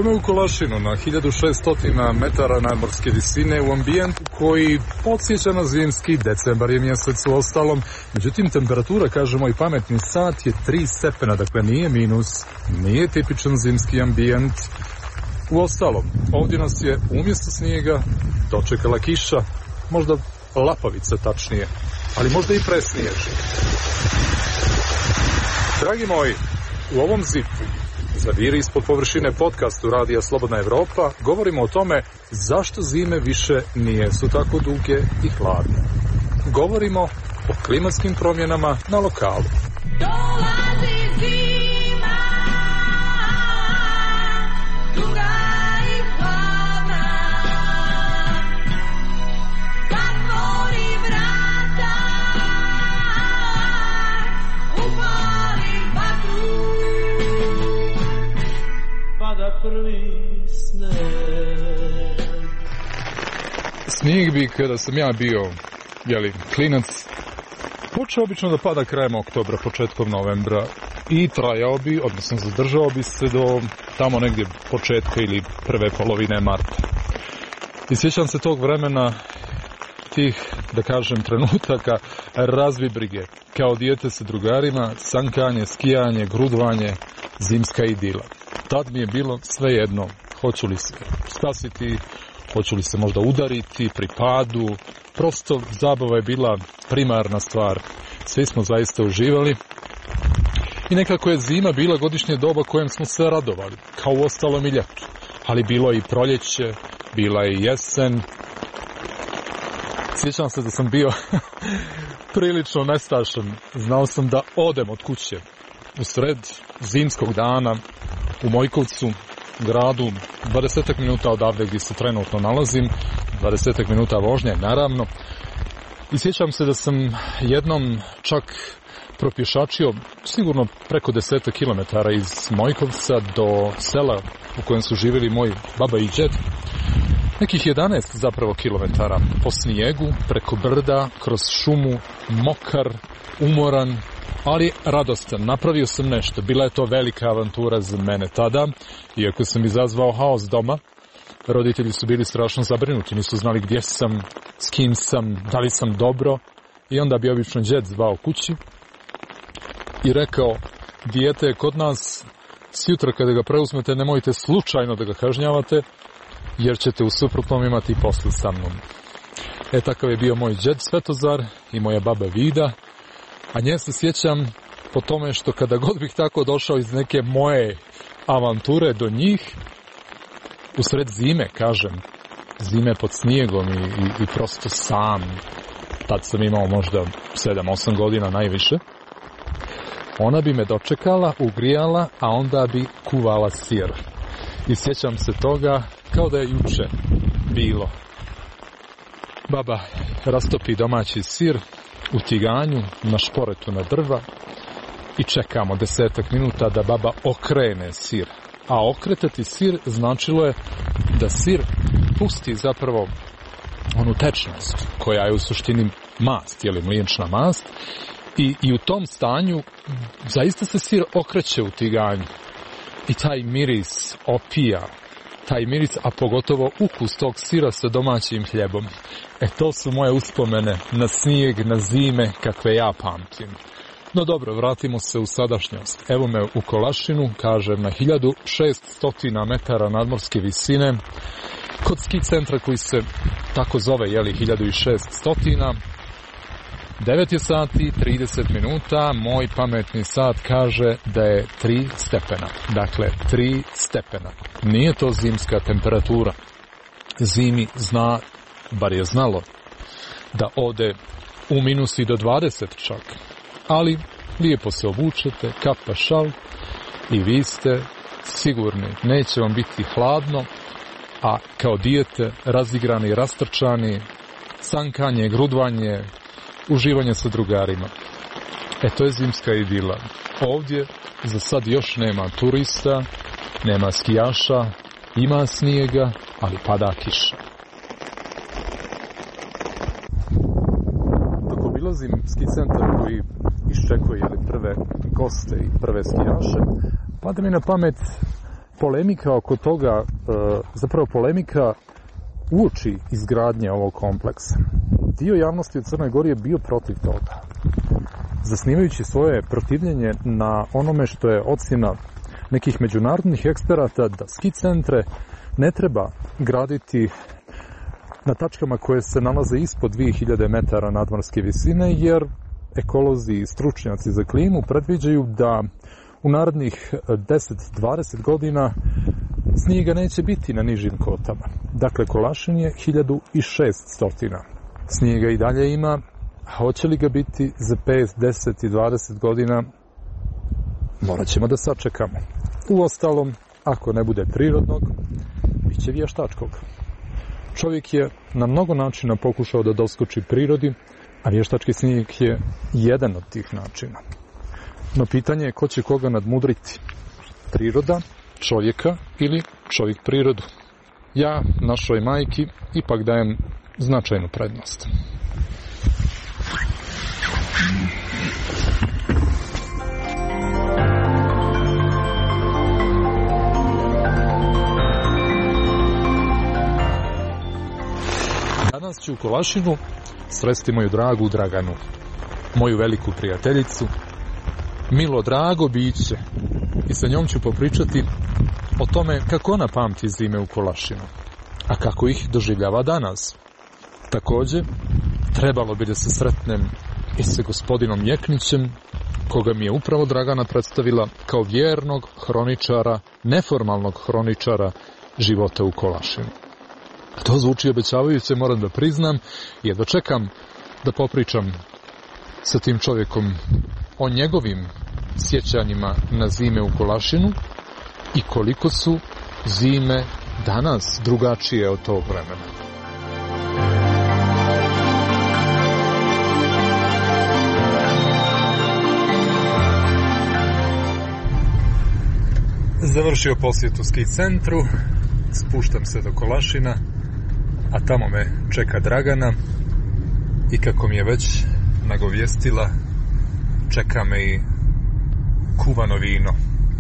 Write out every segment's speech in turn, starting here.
me u Kolašinu na 1600 metara nadmorske visine u ambijentu koji podsjeća na zimski, decembar je mjesec u ostalom. Međutim, temperatura, kaže moj pametni sat, je 3 stepena, dakle nije minus, nije tipičan zimski ambijent. U ostalom, ovdje nas je umjesto snijega dočekala kiša, možda lapavica tačnije, ali možda i presniježi. Dragi moji, u ovom zipu Zaviri ispod površine podcastu Radija Slobodna Evropa govorimo o tome zašto zime više nijesu tako duge i hladne. Govorimo o klimatskim promjenama na lokalu. Dolazi zima, duga i hladna, zatvori vrata, upali vatru, pada prvi sneg. Snijeg bi, kada sam ja bio, klinac, počeo obično da pada krajem oktobra, početkom novembra i trajao bi, odnosno zadržao bi se do tamo negdje početka ili prve polovine marta. I sjećam se tog vremena, tih, da kažem, trenutaka razvibrige, kao dijete sa drugarima, sankanje, skijanje, grudvanje, zimska idila. Tad mi je bilo svejedno, hoću li se spasiti, hoću li se možda udariti pri padu. Prosto zabava je bila primarna stvar. Svi smo zaista uživali. I nekako je zima bila godišnje doba kojem smo se radovali, kao u ostalom i ljetu. Ali bilo je i proljeće, bila je i jesen. Sjećam se da sam bio prilično nestašan. Znao sam da odem od kuće u sred zimskog dana u Mojkovcu, gradu, 20 minuta odavde gdje se trenutno nalazim, 20 minuta vožnje, naravno. I sjećam se da sam jednom čak propješačio sigurno preko 10 kilometara iz Mojkovca do sela u kojem su živjeli moj baba i džed. Nekih 11 zapravo kilometara po snijegu, preko brda, kroz šumu, mokar, umoran, ali radostan. Napravio sam nešto. Bila je to velika avantura za mene tada, iako sam izazvao haos doma. Roditelji su bili strašno zabrinuti, nisu znali gdje sam, s kim sam, da li sam dobro. I onda bi obično džed zvao kući i rekao, dijete je kod nas, sjutra kada ga preuzmete nemojte slučajno da ga kažnjavate, jer ćete u suprotnom imati poslu sa mnom. Takav je bio moj džed Svetozar i moja baba Vida, a nje se sjećam po tome što kada god bih tako došao iz neke moje avanture do njih, u sred zime, kažem, zime pod snijegom i prosto sam, tad sam imao možda 7-8 godina najviše, ona bi me dočekala, ugrijala, a onda bi kuvala sir. I sjećam se toga kao da je juče bilo. Baba rastopi domaći sir u tiganju, na šporetu na drva i čekamo 10 minuta da baba okrene sir. A okretati sir značilo je da sir pusti zapravo onu tečnost koja je u suštini mast, mliječna mast, i u tom stanju zaista se sir okreće u tiganju i taj miris opija, taj miris, a pogotovo ukus tog sira sa domaćim hljebom. To su moje uspomene na snijeg, na zime kakve ja pamtim. No dobro, vratimo se u sadašnjost. Evo me u Kolašinu, kažem, na 1600 metara nadmorske visine, kod ski centra koji se tako zove, 1600. 9 je sati, 30 minuta, moj pametni sat kaže da je 3 stepena. Dakle, 3 stepena. Nije to zimska temperatura. Zimi zna, bar je znalo, da ode u minus i do 20 čak. Ali lijepo se obučete, kapa šal i vi ste sigurni. Neće vam biti hladno, a kao dijete razigrani, rastrčani, sankanje, grudvanje, uživanje sa drugarima. To je zimska idila. Ovdje za sad još nema turista, nema skijaša, ima snijega, ali pada kiša. Dok obilazim ski centar koji iščekuje prve goste i prve skijaše, pada mi na pamet polemika oko toga, zapravo polemika uoči izgradnje ovog kompleksa. Dio javnosti u Crnoj Gori je bio protiv toga, zasnivajući svoje protivljenje na onome što je ocjena nekih međunarodnih eksperata da ski centre ne treba graditi na tačkama koje se nalaze ispod 2000 metara nadmorske visine, jer ekolozi i stručnjaci za klimu predviđaju da u narednih 10-20 godina snijega neće biti na nižim kotama. Dakle, Kolašin je 1600. Snijega i dalje ima, a hoće li ga biti za 5, 10 i 20 godina, morat ćemo da sačekamo. Uostalom, ako ne bude prirodnog, bit će vještačkog. Čovjek je na mnogo načina pokušao da doskoči prirodi, a vještački snijeg je jedan od tih načina. No pitanje je ko će koga nadmudriti. Priroda, čovjeka ili čovjek prirodu. Ja našoj majki ipak dajem značajnu prednost. Danas ću u Kolašinu sresti moju dragu Draganu, moju veliku prijateljicu, milo drago biće, i sa njom ću popričati o tome kako ona pamti zime u Kolašinu, a kako ih doživljava danas. Također, trebalo bi da se sretnem i sa gospodinom Jeknićem, koga mi je upravo Dragana predstavila kao vjernog hroničara, neformalnog hroničara života u Kolašinu. To zvuči obećavajuće, moram da priznam, i jedva čekam da popričam sa tim čovjekom o njegovim sjećanjima na zime u Kolašinu i koliko su zime danas drugačije od tog vremena. Završio posjetu ski centru, spuštam se do Kolašina, a tamo me čeka Dragana i kako mi je već nagovijestila, čeka me i kuvano vino.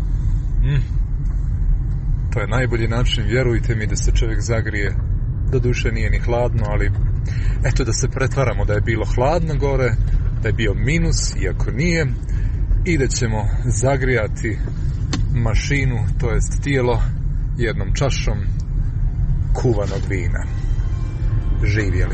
To je najbolji način, vjerujte mi, da se čovjek zagrije. Doduše nije ni hladno, ali eto da se pretvaramo da je bilo hladno gore, da je bio minus, iako nije, i da ćemo zagrijati mašinu, to jest tijelo, jednom čašom kuvanog vina. Živjeli.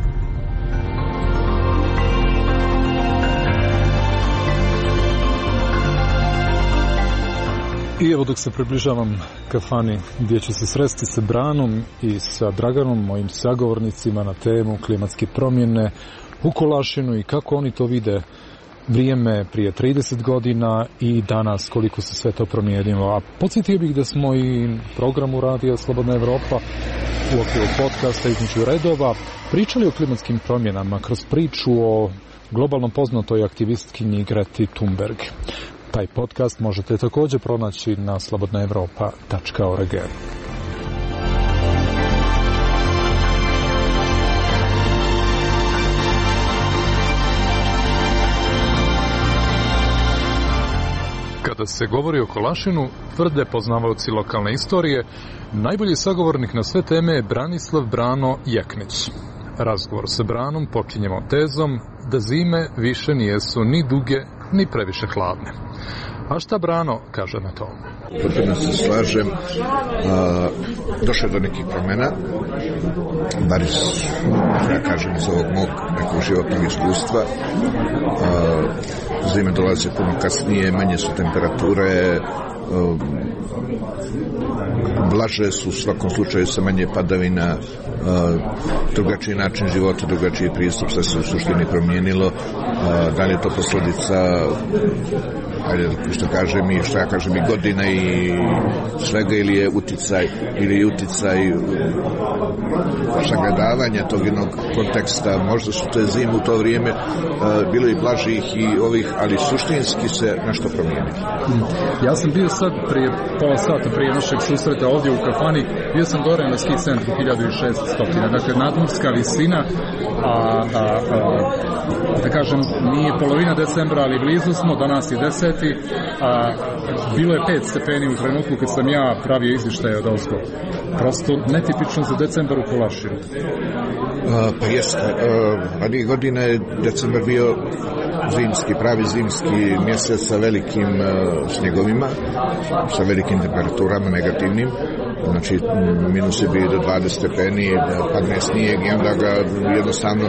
I evo dok se približavam kafani gdje ću se sresti sa Branom i sa Draganom, mojim sagovornicima na temu klimatske promjene u Kolašinu i kako oni to vide vrijeme prije 30 godina i danas koliko se sve to promijenilo. A podsjetio bih da smo i programu Radija Slobodna Evropa u okviru podcasta između redova pričali o klimatskim promjenama kroz priču o globalno poznatoj aktivistkinji Greti Thunberg. Taj podcast možete također pronaći na slobodnaevropa.org. Kada se govori o Kolašinu, tvrde poznavaoci lokalne istorije, najbolji sagovornik na sve teme je Branislav Brano Jeknić. Razgovor sa Branom počinjemo tezom da zime više nijesu ni duge, ni previše hladne. A šta Brano kaže na to? Potpuno se slažem. Došlo je do nekih promjena, bar ja kažem iz ovog mog nekog životnog iskustva. Zime dolaze puno kasnije, manje su temperature, blaže su, u svakom slučaju sa manje padavina, drugačiji način života, drugačiji pristup, sve se u suštini promijenilo. Da li je to posljedica, što ja kažem i godina i svega, ili je uticaj sagledavanja tog jednog konteksta. Možda su te zime u to vrijeme bilo i blažih i ovih, ali suštinski se nešto promijenilo. Ja sam bio sad prije pola sata prije našeg susreta ovdje u kafani, bio sam gore na ski centru 1600, dakle nadmorska visina, da kažem nije polovina decembra, ali blizu smo, danas je 10. pameti, bilo je 5 stepeni u trenutku kad sam ja pravio izvještaje od ozgo. Prosto netipično za decembar u Kolašinu. Pa jeste, ranije godine je decembar bio zimski, pravi zimski mjesec sa velikim snjegovima, sa velikim temperaturama negativnim. Znači minus je bio do 20 stepeni, da padne snijeg i onda ga jednostavno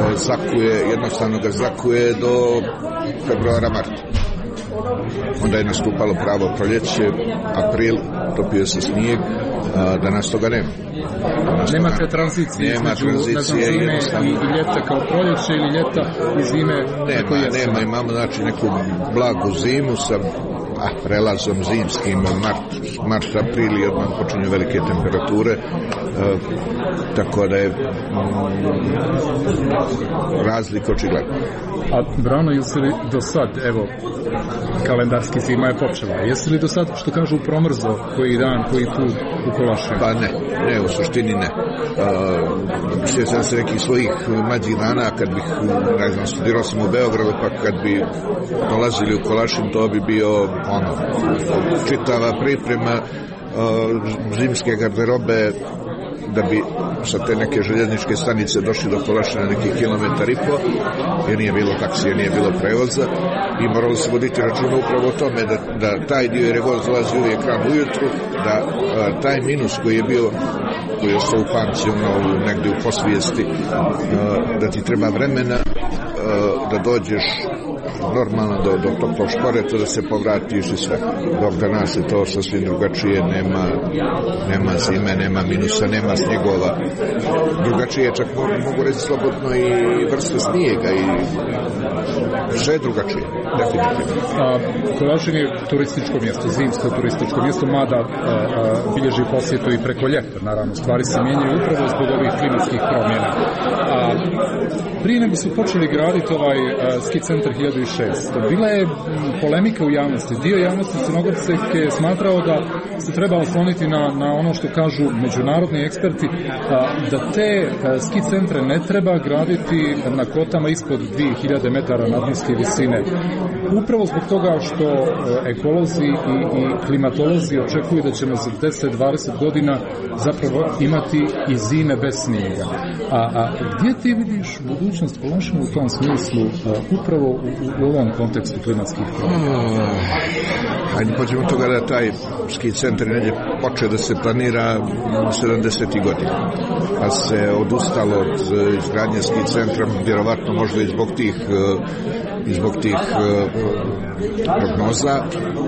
ga zakuje do februara, marta. Onda je nastupalo pravo proljeće, april, topio se snijeg, danas toga nema. Nema te tranzicije između zime i ljeta kao proljeće ili ljeta i zime. Nema, imamo znači neku blagu zimu sa prelazom zimskim mart, april i odmah počinju velike temperature, tako da je razlika očigledna. A Brano, jesi li do sad, evo, kalendarski zima je počela, jesi li do sad, što kažu, promrzo koji dan, koji tu u Kolašinu? Pa ne, u suštini ne. Sjećam se nekih svojih mlađih dana kad bih, ne znam, studirao sam u Beogradu, pa kad bi dolazili u Kolašin, to bi bio čitava priprema zimske garderobe, da bi sa te neke željezničke stanice došli do Kolašina nekih kilometar i po, jer nije bilo taksija, nije bilo prevoza i moralo se voditi računa upravo o tome da taj dio, jer je voz dolazi uvijek rano ujutru, da taj minus koji je bio, koji je ostao u pamću negdje u posvijesti, da ti treba vremena da dođeš normalno do toplog šporeta, da se povratiš i sve. Dok danas je to sasvim drugačije, nema zime, nema minusa, nema snjegova. Drugačije je čak, mogu reći slobodno, i vrsta snijega i sve je drugačije, definitivno. Kolašin je turističko mjesto, zimsko turističko mjesto, mada bilježi posjetu i preko ljeta, naravno. Stvari se mijenjaju upravo zbog ovih klimatskih promjena. Prije nego su počeli graditi ovaj ski centar 1600, bila je polemika u javnosti. Dio javnosti Crnogorske je smatrao da se treba osloniti na ono što kažu međunarodni eksperti, da te ski centre ne treba graditi na kotama ispod 2000 metara nadmorske visine. Upravo zbog toga što ekolozi i klimatolozi očekuju da ćemo za 10-20 godina zapravo imati i zime bez snijega. A gdje ti vidiš budućnost Kolašina u tom smislu, upravo u ovom kontekstu klimatskih promjena? Hajde pođemo toga da taj ski centar negdje počeo da se planira 70. godina, pa se odustalo od izgradnje ski centra, vjerovatno možda i zbog tih prognoza.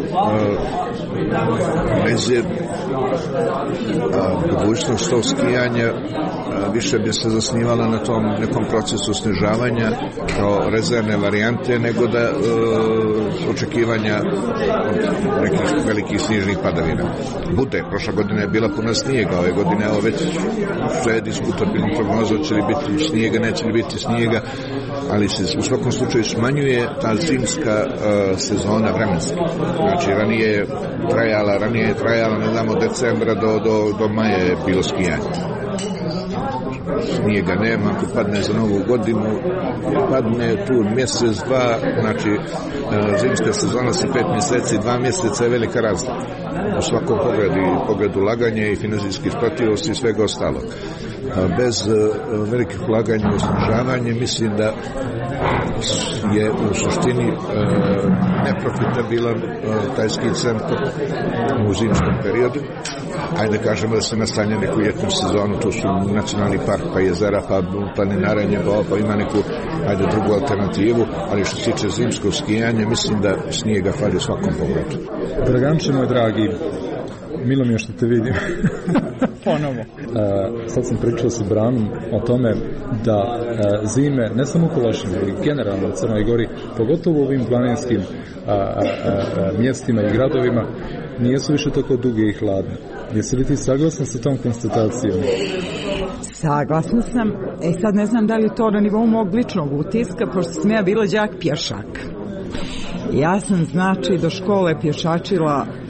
Budućnost tog skijanja više bi se zasnivala na tom nekom procesu snižavanja kao rezervne varijante, nego da očekivanja nekih velikih snježnih padavina. Prošla godina je bila puna snijega, ove godine evo već sve je diskutabilno prognoza, će li biti snijega, neće li biti snijega, ali se u svakom slučaju smanjuje ta zimska sezona vremenska. Znači ranije je trajala ne znam, od decembra do maja je bilo skijanje. Snijega nema, ako padne za novu godinu, padne tu mjesec, dva, znači zimska sezona sa 5 mjeseci, 2 mjeseca je velika razlika. U svakom pogledu ulaganja i finansijske isplativosti i svega ostalog. Bez velikih ulaganja u snižavanje mislim da je u suštini neprofitabilan taj ski centar u zimskom periodu. Ajde kažemo da se nastanje neku ljetnu sezonu, to su nacionalni park, pa jezera, pa planinarenje, pa ima neku drugu alternativu, ali što se tiče zimskog skijanja, mislim da snijega fali u svakom pogledu. Draganče moj dragi, milo mi je što te vidim. Ponovo. Sad sam pričao sa Branom o tome da zime, ne samo u Kolašinu, ali generalno u Crnoj Gori, pogotovo u ovim planinskim mjestima i gradovima, nijesu više tako duge i hladne. Jesi li ti saglasna sa tom konstatacijom? Saglasna sam. Sad ne znam da li je to na nivou mog ličnog utiska, pošto sam ja bila đak pješak. Ja sam, znači, do škole pješačila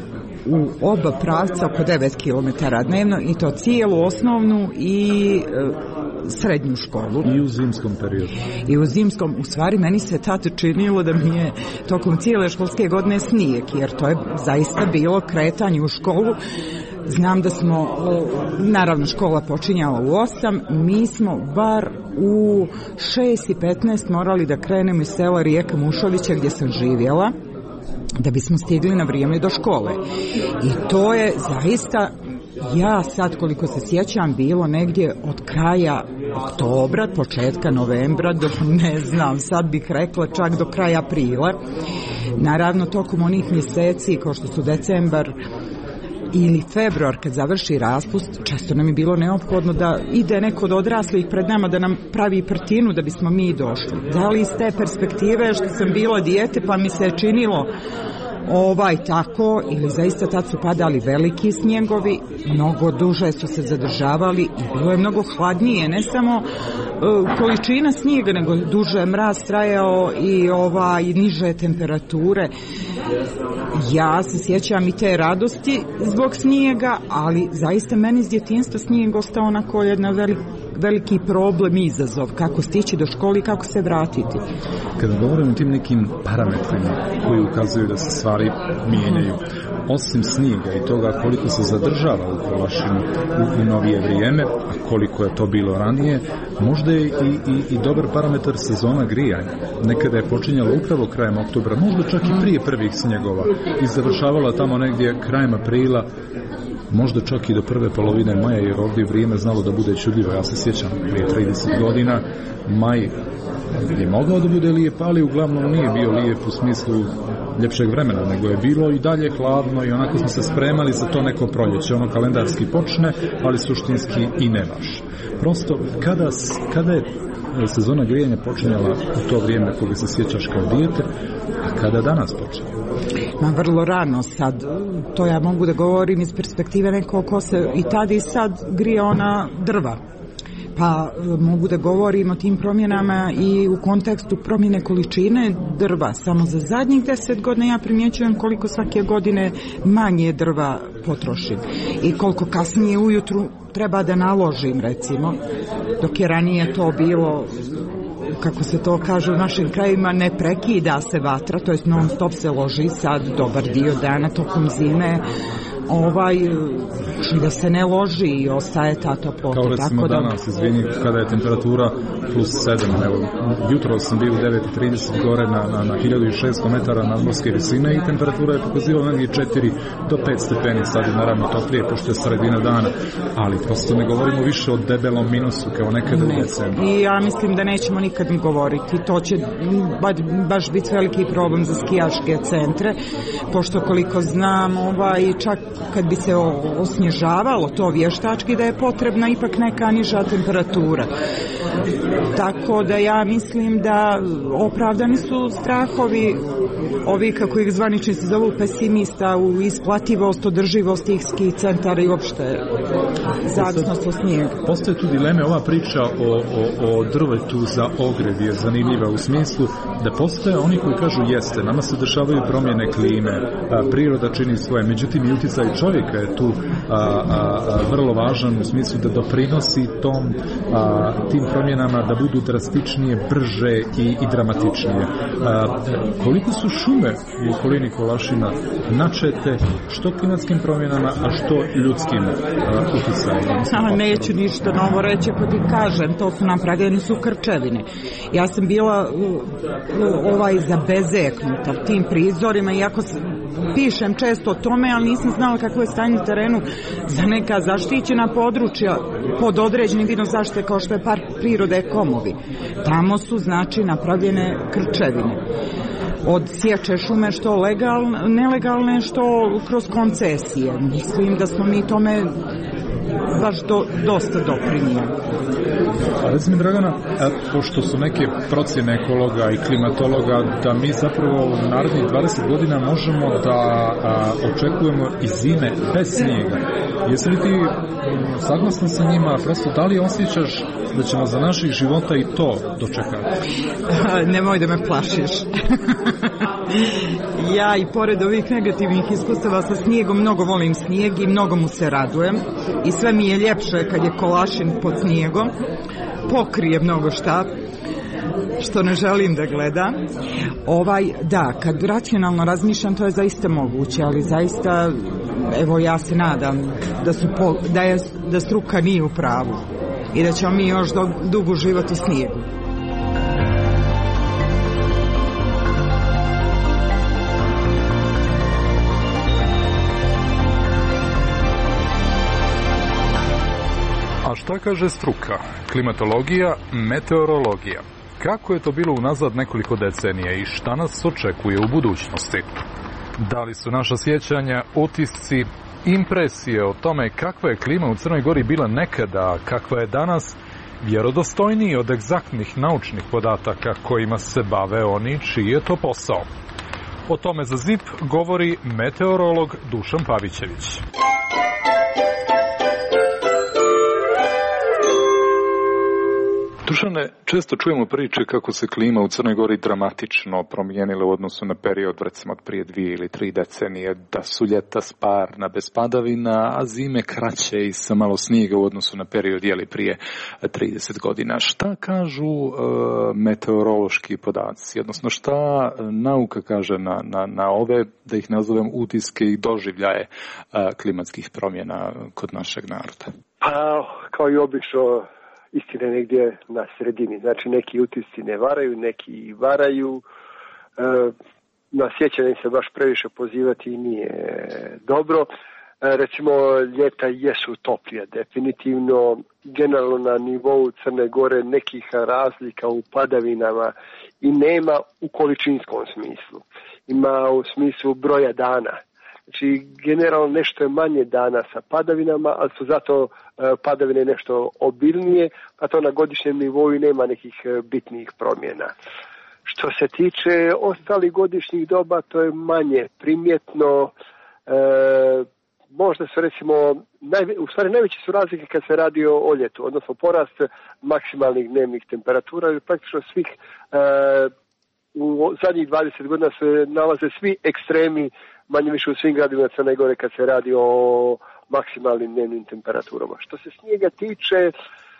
u oba pravca oko 9 km dnevno i to cijelu osnovnu i srednju školu. I u zimskom periodu. I u zimskom, u stvari meni se tad činilo da mi je tokom cijele školske godine snijeg, jer to je zaista bilo kretanje u školu. Znam da smo, naravno škola počinjala u 8, mi smo bar u 6:15 morali da krenemo iz sela Rijeka Mušovića gdje sam živjela, da bismo stigli na vrijeme do škole. I to je zaista, ja sad koliko se sjećam, bilo negdje od kraja oktobra, početka novembra, do ne znam, sad bih rekla čak do kraja aprila. Naravno, tokom onih mjeseci kao što su decembar ili februar kad završi raspust, često nam je bilo neophodno da ide neko od odraslih pred nama da nam pravi prtinu da bismo mi došli. Da li iz te perspektive što sam bila dijete pa mi se činilo tako, ili zaista tad su padali veliki snjegovi, mnogo duže su se zadržavali i bilo je mnogo hladnije, ne samo količina snijega, nego duže mraz trajao i niže temperature. Ja se sjećam i te radosti zbog snijega, ali zaista meni iz djetinjstva snijeg ostao onako jedna veliki problem i izazov, kako stići do škole i kako se vratiti. Kada govorimo o tim nekim parametrima koji ukazuju da se stvari mijenjaju, osim snijega i toga koliko se zadržava u Kolašinu u novije vrijeme, a koliko je to bilo ranije, možda je i dobar parametar sezona grijanja. Nekada je počinjala upravo krajem oktobra, možda čak i prije prvih snjegova i završavala tamo negdje krajem aprila, možda čak i do prve polovine maja, jer ovdje vrijeme znalo da bude čudljivo. Ja se sjećam, prije 30 godina maj je mogao da bude lijep, ali uglavnom nije bio lijep u smislu ljepšeg vremena, nego je bilo i dalje hladno i onako smo se spremali za to neko proljeće. Ono kalendarski počne, ali suštinski i ne baš. Prosto, kada je sezona grijanja počinjala u to vrijeme koga se sjećaš kao dijete, a kada danas počne? Vrlo rano sad, to ja mogu da govorim iz perspektive nekog ko se i tad i sad grije ona drva. Pa mogu da govorim o tim promjenama i u kontekstu promjene količine drva. Samo za zadnjih 10 godina ja primjećujem koliko svake godine manje drva potrošim i koliko kasnije ujutru treba da naložim, recimo, dok je ranije to bilo, kako se to kaže u našim krajima, ne prekida se vatra, to jest non stop se loži, sad dobar dio dana tokom zime da se ne loži i ostaje ta toplota. Kao recimo danas, izvini, kada je temperatura plus 7, evo, jutro sam bio u 9:30 gore na 1600 metara nadmorske visine i temperatura je pokazivala negdje 4 do 5 stepeni, sad je naravno toplije pošto je sredina dana, ali prosto ne govorimo više o debelom minusu kao nekada u decembru. I ja mislim da nećemo nikad ni govoriti, to će baš biti veliki problem za skijaške centre, pošto koliko znam, čak kad bi se osnježavalo to vještački, da je potrebna ipak neka niža temperatura. Tako da ja mislim da opravdani su strahovi ovi, kako ih zvaničnici zovu, pesimista u isplativost, održivost tih ski centara i uopšte zavisnost od snijega. Postoje tu dileme, ova priča o drvetu za ogrev je zanimljiva u smislu da postoje oni koji kažu jeste, nama se dešavaju promjene klime, priroda čini svoje, međutim i utjecaj čovjeka je tu vrlo važan u smislu da doprinosi tim promjenama da budu drastičnije, brže i dramatičnije. Koliko su šume u okolini Kolašina načete što klimatskim promjenama, a što ljudskim utjecajem? Neću ništa novo reći, pa ti kažem, to su napravljene su krčevine. Ja sam bila zabezeknuta tim prizorima, iako pišem često o tome, ali nisam znala kako je stanje na terenu za neka zaštićena područja pod određenim vidom zaštite kao što je park prirode Komovi. Tamo su znači napravljene krčevine. Od sječe šume što nelegalne, što kroz koncesije. Mislim da smo mi tome baš dosta doprinio. A recimo, Dragana, pošto su neke procjene ekologa i klimatologa da mi zapravo u narednih 20 godina možemo da očekujemo i zime bez snijega. Jesi li ti saglasna sa njima? Prosto, da li osjećaš da ćemo za naših života i to dočekati? Nemoj da me plašiš. Ja i pored ovih negativnih iskustava sa snijegom mnogo volim snijeg i mnogo mu se radujem. I sve mi je ljepše kad je kolašin pod snijegom. Pokrije mnogo šta što ne želim da gledam. Da, kad racionalno razmišljam, to je zaista moguće, ali zaista, evo, ja se nadam da struka nije u pravu i da ćemo mi još dugo živjeti u snijegu. A šta kaže struka? Klimatologija, meteorologija. Kako je to bilo unazad nekoliko decenija i šta nas očekuje u budućnosti? Da li su naša sjećanja, utisci, impresije o tome kakva je klima u Crnoj Gori bila nekada, kakva je danas, vjerodostojniji od egzaktnih naučnih podataka kojima se bave oni čiji je to posao? O tome za ZIP govori meteorolog Dušan Pavićević. Dušane, često čujemo priče kako se klima u Crnoj Gori dramatično promijenila u odnosu na period, recimo, od prije 2 ili 3 decenije, da su ljeta sparna bez padavina, a zime kraće i sa malo snijega u odnosu na period prije 30 godina. Šta kažu meteorološki podaci, odnosno šta nauka kaže na ove, da ih nazovem, utiske i doživljaje klimatskih promjena kod našeg naroda? Pa, kao i obično, istina je negdje na sredini. Znači, neki utisci ne varaju, neki varaju. Na sjećanje se baš previše pozivati nije dobro. Recimo, ljeta jesu toplija, definitivno. Generalno na nivou Crne Gore nekih razlika u padavinama i nema u količinskom smislu. Ima u smislu broja dana. Znači, generalno nešto je manje dana sa padavinama, ali su zato padavine nešto obilnije, a to na godišnjem nivou nema nekih bitnih promjena. Što se tiče ostalih godišnjih doba, to je manje primjetno. Možda su, recimo, najveće su razlike kad se radi o ljetu, odnosno porast maksimalnih dnevnih temperatura, jer praktično svih u zadnjih 20 godina se nalaze svi ekstremi manje više u svim gradovima Crne Gore kad se radi o maksimalnim dnevnim temperaturama. Što se snijega tiče,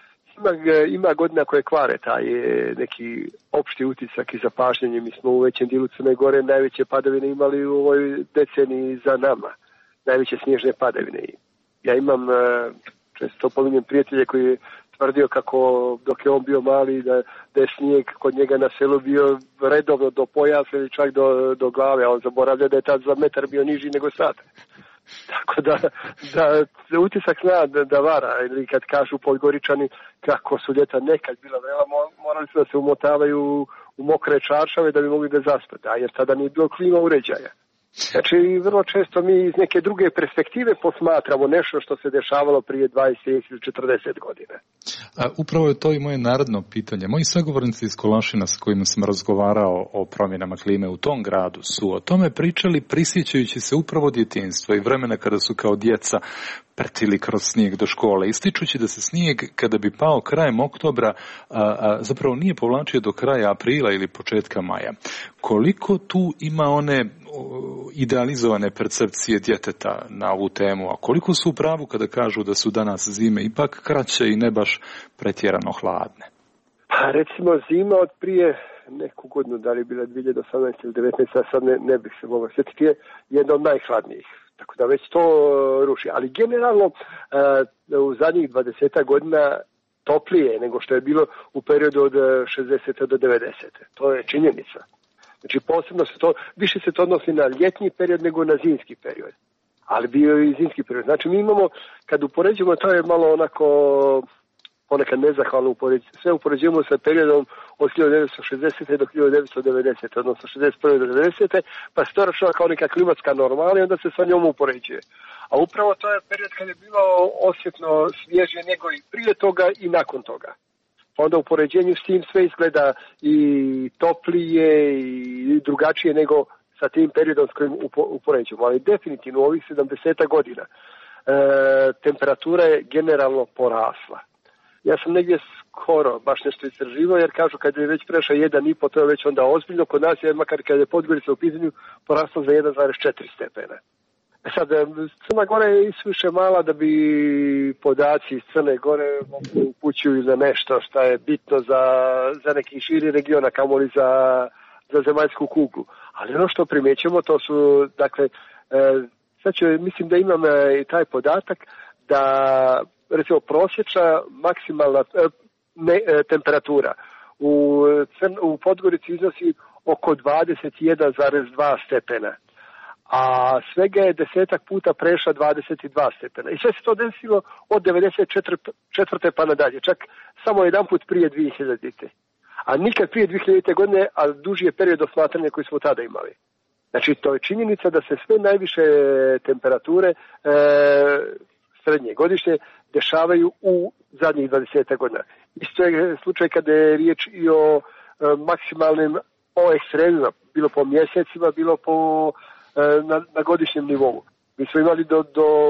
ima godina koje kvare taj neki opšti utisak i zapažnjenje. Mi smo u većem dijelu Crne Gore najveće padavine imali u ovoj deceniji za nama. Najveće snježne padavine. Ja imam, često pominjem prijatelje koji je tvrdio kako dok je on bio mali da je snijeg kod njega na selu bio redovno do pojasa ili čak do glave, a on zaboravlja da je tad za metar bio niži nego sad. Tako da utisak zna da vara, ili kad kažu Podgoričani kako su ljeta nekad bila vrela, morali su da se umotavaju u mokre čaršave da bi mogli da zaspati, jer tada nije bilo klima uređaja. Znači, vrlo često mi iz neke druge perspektive posmatramo nešto što se dešavalo prije 20 ili 40 godina. Upravo je to i moje naredno pitanje. Moji sagovornici iz Kolašina s kojima sam razgovarao o promjenama klime u tom gradu su o tome pričali prisjećajući se upravo djetinjstva i vremena kada su kao djeca pretili kroz snijeg do škole, ističući da se snijeg kada bi pao krajem oktobra zapravo nije povlačio do kraja aprila ili početka maja. Koliko tu ima one idealizovane percepcije djeteta na ovu temu, a koliko su u pravu kada kažu da su danas zime ipak kraće i ne baš pretjerano hladne? Pa recimo zima od prije neku godinu, da li je bila 2018 ili 2019, sad ne bih se mogao sjetiti, je jedna od najhladnijih. Tako da već to ruši. Ali generalno u zadnjih 20 godina toplije nego što je bilo u periodu od 60. do 90. To je činjenica. Znači posebno više se to odnosi na ljetni period nego na zimski period. Ali bio je i zimski period. Znači mi imamo, kad upoređujemo, to je malo onako ponekad nezahvalno upoređujemo. Sve upoređujemo sa periodom od 1960. do 1990. odnosno 61. do 90. pa se to računa kao neka klimatska normala i onda se sa njom upoređuje. A upravo to je period kad je bilo osjetno svježije nego i prije toga i nakon toga. Pa onda u poređenju s tim sve izgleda i toplije i drugačije nego sa tim periodom s kojim upoređujemo. Ali definitivno u ovih 70 godina temperatura je generalno porasla. Ja sam negdje skoro baš nešto istraživao, jer kažu kad je već prešao 1,5, to je već onda ozbiljno. Kod nas je, makar kad je Podgorica u pitanju, poraslo za 1,4 stepena. Sad, Crna Gora je isviše mala da bi podaci iz Crne Gore upućuju za nešto što je bitno za neki širi region, a kamoli za zemaljsku kuglu. Ali ono što primjećujemo, to su, dakle, sad ću, mislim da imam i taj podatak da, recimo, prosječna maksimalna temperatura u Podgorici iznosi oko 21,2 stepena. A svega je 10 puta prešla 22 stepena. I sve se to desilo od 94. pa nadalje, čak samo jedan put prije 2000. A nikad prije 2000. godine, a duži je period osmatranja koji smo tada imali. Znači, to je činjenica da se sve najviše temperature srednje godišnje dešavaju u zadnjih 20 godina. Isto je slučaj kada je riječ i o maksimalnim, o ekstremima, bilo po mjesecima, bilo na godišnjem nivou. Mi smo imali do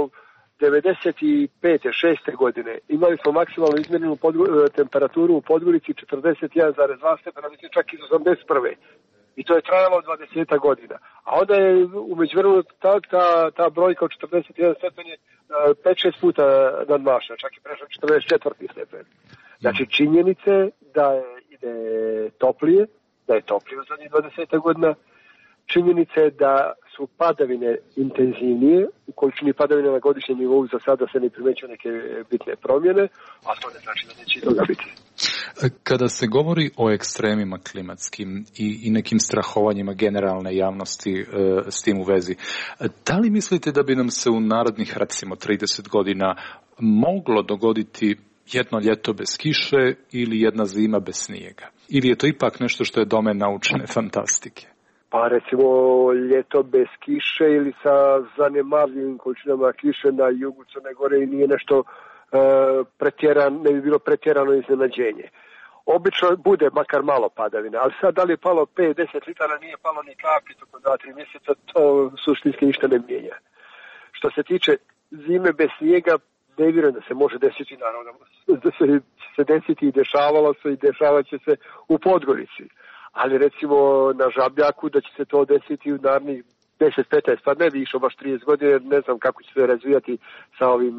95. 6. godine, imali smo maksimalno izmjerenu temperaturu u Podgorici 41,2 stepena, mislim čak iz 81. I to je trajalo 20 godina. A onda je u međuvremenu ta brojka od 41 stepen je 5-6 puta nadmašena, čak i prešla 44. stepen. Znači činjenice da ide toplije, da je toplije u zadnjih 20 godina, činjenica je da su padavine intenzivnije, u količini padavine na godišnjem nivou za sada se ne primećuju neke bitne promjene, a to ne znači da neće i toga biti. Kada se govori o ekstremima klimatskim i nekim strahovanjima generalne javnosti s tim u vezi, da li mislite da bi nam se u narednih, recimo, 30 godina moglo dogoditi jedno ljeto bez kiše ili jedna zima bez snijega? Ili je to ipak nešto što je domen naučne fantastike? Pa recimo ljeto bez kiše ili sa zanemarljivim količinama kiše na jugu Crne Gore i nije nešto ne bi bilo pretjerano iznenađenje. Obično bude makar malo padavina, ali sad da li je palo 5-10 litara, nije palo ni kapi tokom 2-3 mjeseca, to suštinski ništa ne mijenja. Što se tiče zime bez snijega, ne vjerujem da se može desiti, naravno da se desiti i dešavalo se i dešavat će se u Podgorici. Ali recimo na Žabljaku da će se to desiti u narednih 10-15, pa ne bi išlo baš 30 godina, jer ne znam kako će se razvijati sa ovim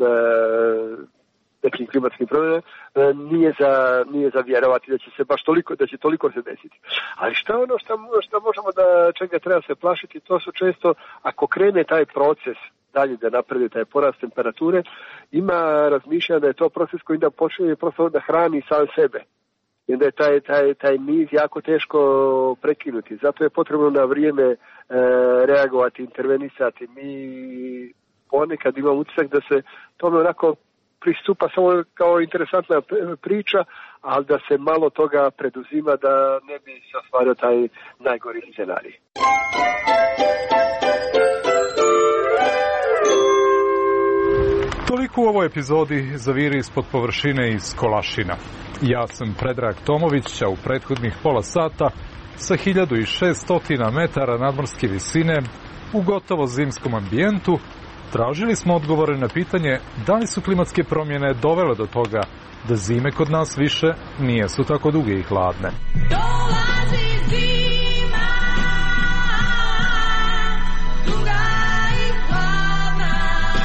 nekim klimatskim promjenama, nije za vjerovati da će se baš toliko se desiti. Ali šta ono što možemo čega treba se plašiti, to su često, ako krene taj proces dalje da napravi taj porast temperature, ima razmišljanja da je to proces koji da počne prosto da hrani sam sebe. I onda je taj niz jako teško prekinuti. Zato je potrebno na vrijeme reagovati, intervenisati. Mi ponekad imamo utisak da se tome onako pristupa samo kao interesantna priča, ali da se malo toga preduzima da ne bi se ostvario taj najgori scenarij. Toliko u ovoj epizodi Zaviri ispod površine iz Kolašina. Ja sam Predrag Tomović, a u prethodnih pola sata sa 1600 metara nadmorske visine u gotovo zimskom ambijentu tražili smo odgovore na pitanje da li su klimatske promjene dovele do toga da zime kod nas više nisu tako duge i hladne. Dolazi zima, duga i hladna,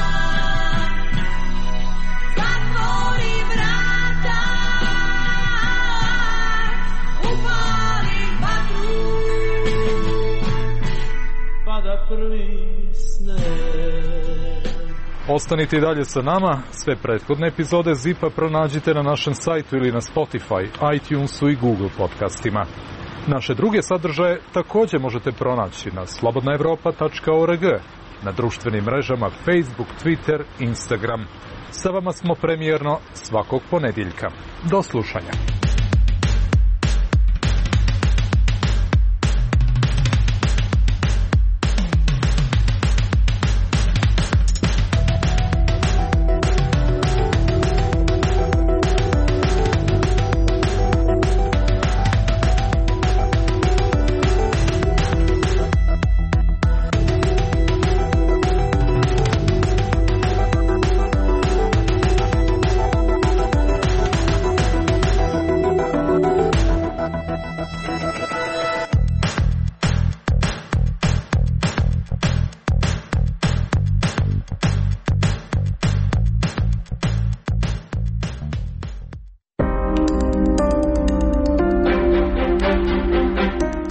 zatvori vrata, upali vatru, pada prvi sneg. Ostanite i dalje sa nama, sve prethodne epizode ZIP-a pronađite na našem sajtu ili na Spotify, iTunesu i Google podcastima. Naše druge sadržaje također možete pronaći na slobodnaevropa.org, na društvenim mrežama Facebook, Twitter, Instagram. Sa vama smo premijerno svakog ponedjeljka. Do slušanja.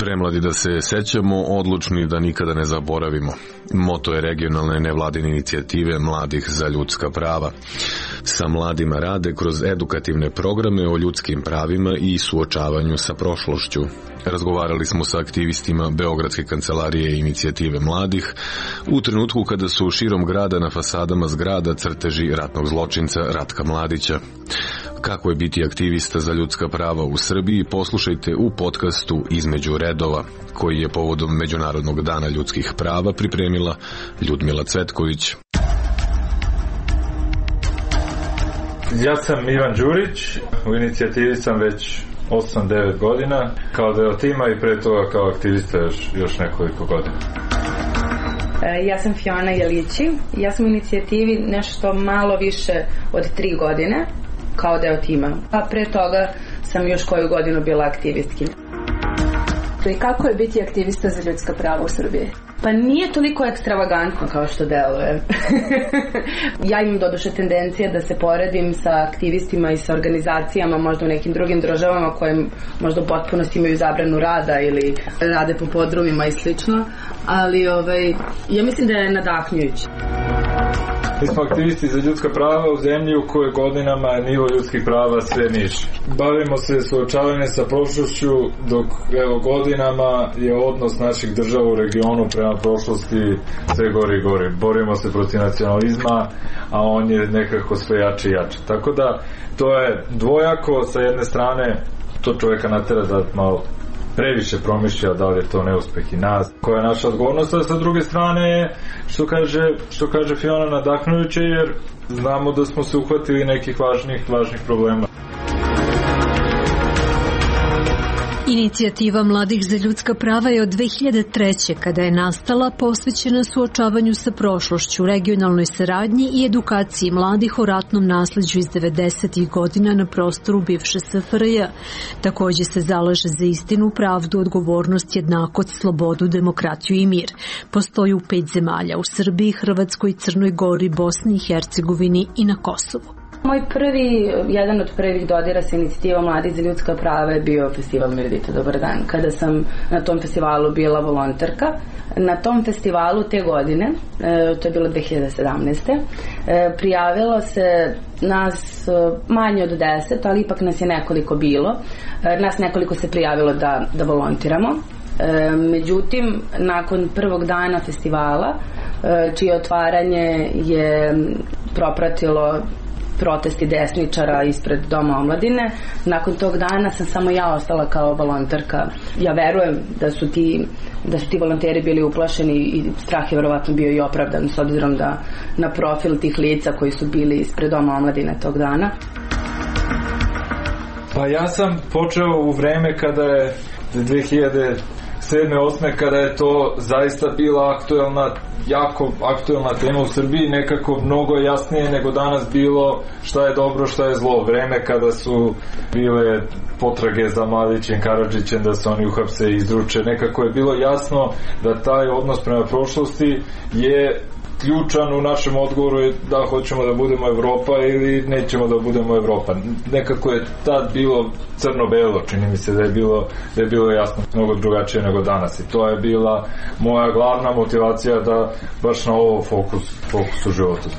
Premladi da se sećamo, odlučni da nikada ne zaboravimo. Moto je regionalne nevladine inicijative Mladih za ljudska prava. Sa mladima rade kroz edukativne programe o ljudskim pravima i suočavanju sa prošlošću. Razgovarali smo sa aktivistima Beogradske kancelarije inicijative mladih u trenutku kada su širom grada na fasadama zgrada crteži ratnog zločinca Ratka Mladića. Kako je biti aktivista za ljudska prava u Srbiji, poslušajte u podcastu Između redova, koji je povodom Međunarodnog dana ljudskih prava pripremila Ljudmila Cvetković. Ja sam Ivan Đurić, u inicijativi sam već 8-9 godina, kao deo tima i pre toga kao aktivista još nekoliko godina. Ja sam Fiona Jelići, ja sam u inicijativi nešto malo više od 3 godine kao deo tima, a pre toga sam još koju godinu bila aktivistkinja. I kako je biti aktivista za ljudska prava u Srbiji? Pa nije toliko ekstravagantno kao što deluje. Ja imam doduše tendencije da se poredim sa aktivistima i sa organizacijama možda u nekim drugim državama koje možda u potpunosti imaju zabranu rada ili rade po podrumima i slično, ali ja mislim da je nadahnjujuće. Mi smo aktivisti za ljudska prava u zemlji u kojoj godinama je nivo ljudskih prava sve niži. Bavimo se suočavanjem sa prošlošću, dok godinama je odnos naših država u regionu prema prošlosti sve gori i gori. Borimo se protiv nacionalizma, a on je nekako sve jači i jači. Tako da to je dvojako, sa jedne strane to čovjeka natera da malo previše promišlja da li je to neuspeh i nas, koja je naša odgovornost, a sa druge strane je, što kaže Fiona, nadahnujuće, jer znamo da smo se uhvatili nekih važnih problema. Inicijativa Mladih za ljudska prava je od 2003. kada je nastala posvećena suočavanju sa prošlošću, regionalnoj saradnji i edukaciji mladih o ratnom nasleđu iz 90. godina na prostoru bivše SFRJ. Također se zalaže za istinu, pravdu, odgovornost, jednakost, slobodu, demokratiju i mir. Postoji u 5 zemalja, u Srbiji, Hrvatskoj, Crnoj Gori, Bosni i Hercegovini i na Kosovu. Jedan od prvih dodira sa inicijativom Mladih za ljudska prava je bio festival Mirdita Dobar dan, kada sam na tom festivalu bila volonterka. Na tom festivalu te godine, to je bilo 2017. Prijavilo se nas manje od 10, ali ipak nas je nekoliko bilo. Nas nekoliko se prijavilo da volontiramo. Međutim, nakon prvog dana festivala, čije otvaranje je propratilo protesti desničara ispred Doma omladine, nakon tog dana sam samo ja ostala kao volonterka. Ja verujem da su ti volonteri bili uplašeni i strah je verovatno bio i opravdan s obzirom da na profil tih lica koji su bili ispred Doma omladine tog dana. Pa ja sam počeo u vreme kada je 2007-2008 kada je to zaista bila jako aktuelna tema u Srbiji, nekako mnogo jasnije nego danas bilo šta je dobro, šta je zlo. Vreme kada su bile potrage za Mladićem, Karadžićem, da se oni uhapse i izruče, nekako je bilo jasno da taj odnos prema prošlosti je ključan u našem odgovoru, da hoćemo da budemo Evropa ili nećemo da budemo Evropa. Nekako je tad bilo crno-belo, čini mi se da je bilo jasno, mnogo drugačije nego danas, i to je bila moja glavna motivacija da baš na ovo fokus u životu.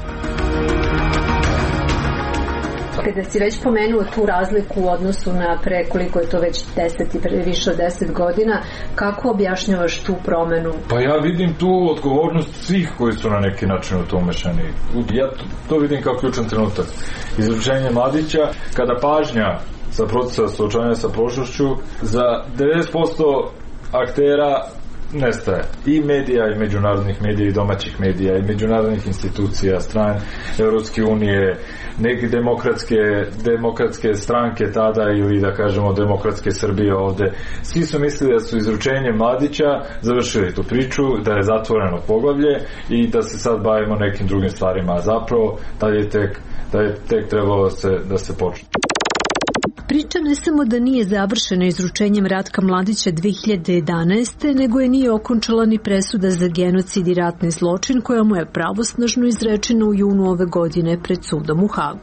Kada si već pomenuo tu razliku u odnosu na pre, koliko je to već 10 i više od 10 godina, kako objašnjavaš tu promenu? Pa ja vidim tu odgovornost svih koji su na neki način u to umešani. Ja to vidim kao ključan trenutak. Izručenje Mladića, kada pažnja sa procesa suočavanja sa prošlošću za 90% aktera nestaje. I medija, i međunarodnih medija, i domaćih medija, i međunarodnih institucija, strane Evropske unije, neke demokratske stranke tada, ili da kažemo demokratske Srbije ovde. Svi su mislili da su izručenjem Mladića završili tu priču, da je zatvoreno poglavlje i da se sad bavimo nekim drugim stvarima, a zapravo da je tek trebalo da se počne. Priča ne samo da nije završena izručenjem Ratka Mladića 2011. nego je nije okončala ni presuda za genocid i ratni zločin koja mu je pravosnažno izrečena u junu ove godine pred sudom u Hagu.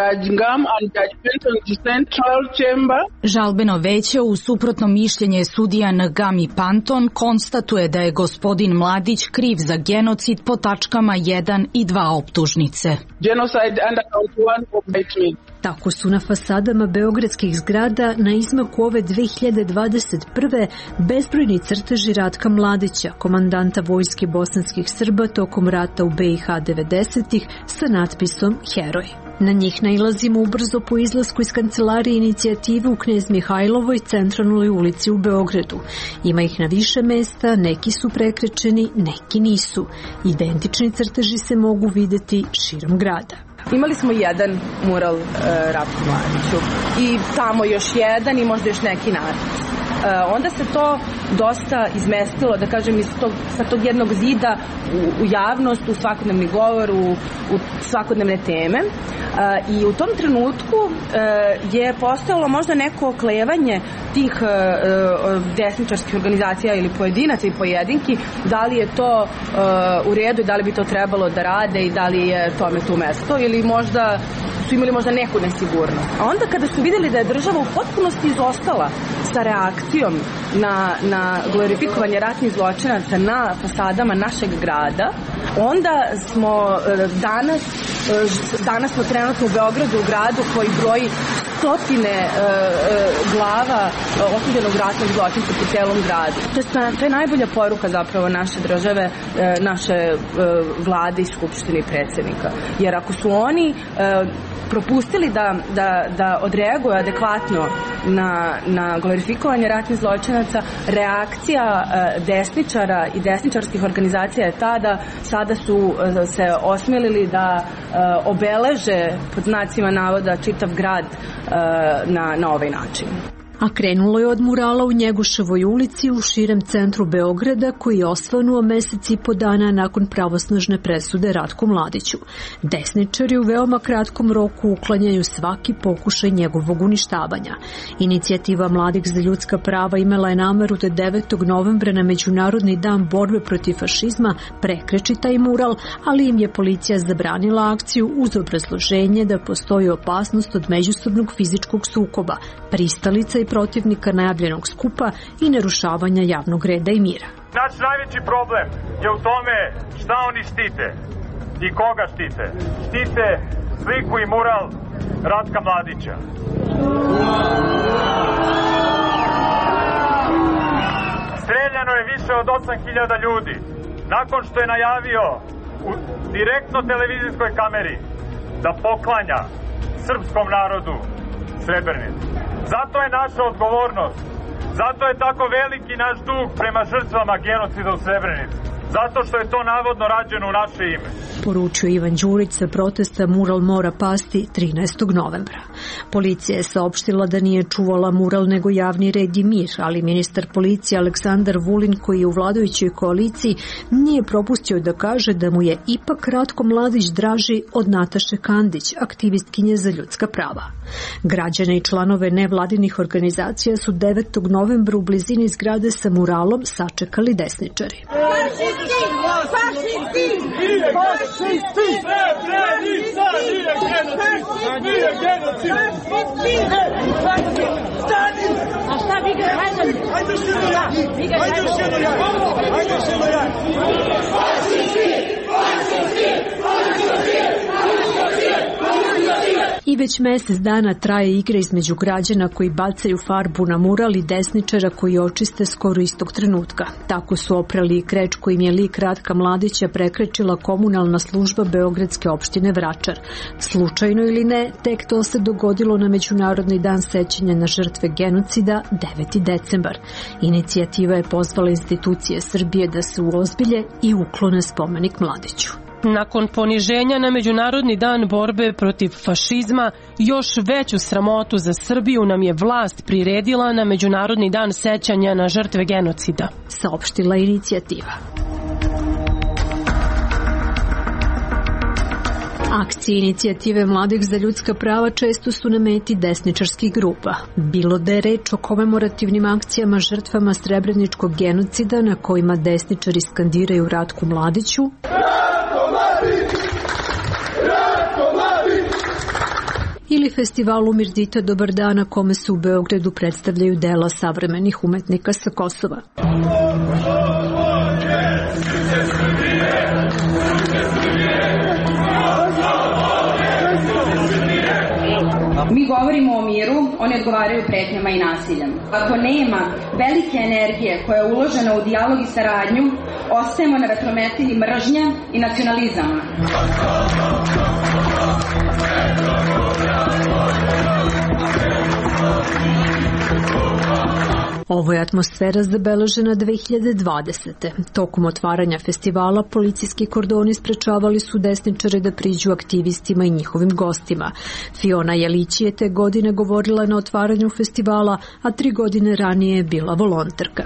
Žalbeno veće u suprotno mišljenje sudija Ngam i Panton konstatuje da je gospodin Mladić kriv za genocid po tačkama 1 i 2 optužnice. Tako su na fasadama beogradskih zgrada na izmaku ove 2021. bezbrojni crteži Ratka Mladića, komandanta vojske bosanskih Srba tokom rata u BiH 90-ih sa natpisom Heroj. Na njih nailazimo ubrzo po izlasku iz kancelarije inicijative u Knez Mihajlovoj centralnoj ulici u Beogradu. Ima ih na više mesta, neki su prekrečeni, neki nisu. Identični crteži se mogu videti širom grada. Imali smo jedan mural Ratku Mladiću i tamo još jedan i možda još neki natpis. Onda se to dosta izmestilo, da kažem, sa tog jednog zida u javnost, u svakodnevni govor, u svakodnevne teme. I u tom trenutku je postojalo možda neko oklevanje tih desničarskih organizacija ili pojedinaca i pojedinki, da li je to u redu i da li bi to trebalo da rade i da li je tome tu mesto ili možda su imali možda neku nesigurnost. A onda kada su vidjeli da je država u potpunosti izostala sa reakcijom na glorifikovanje ratnih zločinaca na fasadama našeg grada, onda smo danas smo trenutno u Beogradu, u gradu koji broji stotine glava osuđenog ratnog zločinca po celom gradu. To je najbolja poruka zapravo naše države, naše vlade i skupštine i predsjednika. Jer ako su oni propustili da odreaguju adekvatno na glorifikovanje ratnih zločinaca, reakcija desničara i desničarskih organizacija je ta da sada su se osmelili da obeleže pod znacima navoda čitav grad na ovaj način. A krenulo je od murala u Njegoševoj ulici u širem centru Beograda koji je osvanuo mesec i po dana nakon pravosnažne presude Ratku Mladiću. Desničari u veoma kratkom roku uklanjaju svaki pokušaj njegovog uništavanja. Inicijativa Mladih za ljudska prava imala je nameru da 9. novembra na Međunarodni dan borbe protiv fašizma prekreči taj mural, ali im je policija zabranila akciju uz obrazloženje da postoji opasnost od međusobnog fizičkog sukoba, pristalica i protivnika najavljenog skupa i narušavanja javnog reda i mira. Naš najveći problem je u tome šta oni štite i koga štite. Štite sliku i mural Ratka Mladića. Streljano je više od 8.000 ljudi. Nakon što je najavio u direktno televizijskoj kameri da poklanja srpskom narodu Srebrenicu. Zato je naša odgovornost, zato je tako veliki naš dug prema žrtvama genocida u Srebrenici, zato što je to navodno rađeno u naše ime. Poručio Ivan Đurić sa protesta mural mora pasti 13. novembra. Policija je saopštila da nije čuvala mural nego javni red i mir, ali ministar policije Aleksandar Vulin, koji je u vladajućoj koaliciji, nije propustio da kaže da mu je ipak Ratko Mladić draži od Nataše Kandić, aktivistkinje za ljudska prava. Građane i članove nevladinih organizacija su 9. novembra u blizini zgrade sa muralom sačekali desničari. A šta vi ga hajde? Hajde još jedno ja! Hajde još jedno ja! Hajde još jedno ja! I već mesec dana traje igra između građana koji bacaju farbu na mural i desničara koji očiste skoro istog trenutka. Tako su oprali i kreč kojim je lik Ratka Mladića prekrečila komunalna služba Beogradske opštine Vračar. Slučajno ili ne, tek to se dogodilo na Međunarodni dan sećanja na žrtve genocida 9. decembar. Inicijativa je pozvala institucije Srbije da se uozbilje i uklone spomenik Mladiću. Nakon poniženja na Međunarodni dan borbe protiv fašizma, još veću sramotu za Srbiju nam je vlast priredila na Međunarodni dan sećanja na žrtve genocida, saopštila inicijativa. Akcije inicijative Mladih za ljudska prava često su na meti desničarskih grupa. Bilo da je reč o komemorativnim akcijama žrtvama Srebreničkog genocida na kojima desničari skandiraju Ratku Mladiću, ili festivalu Mirdita Dobar dan na kome se u Beogradu predstavljaju dela savremenih umetnika sa Kosova. Mi govorimo o miru, oni odgovaraju pretnjama i nasiljem. Ako nema velike energije koja je uložena u dijalog i saradnju, ostajemo na vetrometini mržnja i nacionalizama. Ovo je atmosfera zabeležena 2020. Tokom otvaranja festivala policijski kordoni sprečavali su desničare da priđu aktivistima i njihovim gostima. Fiona Jelić je te godine govorila na otvaranju festivala, a 3 godine ranije je bila volonterka.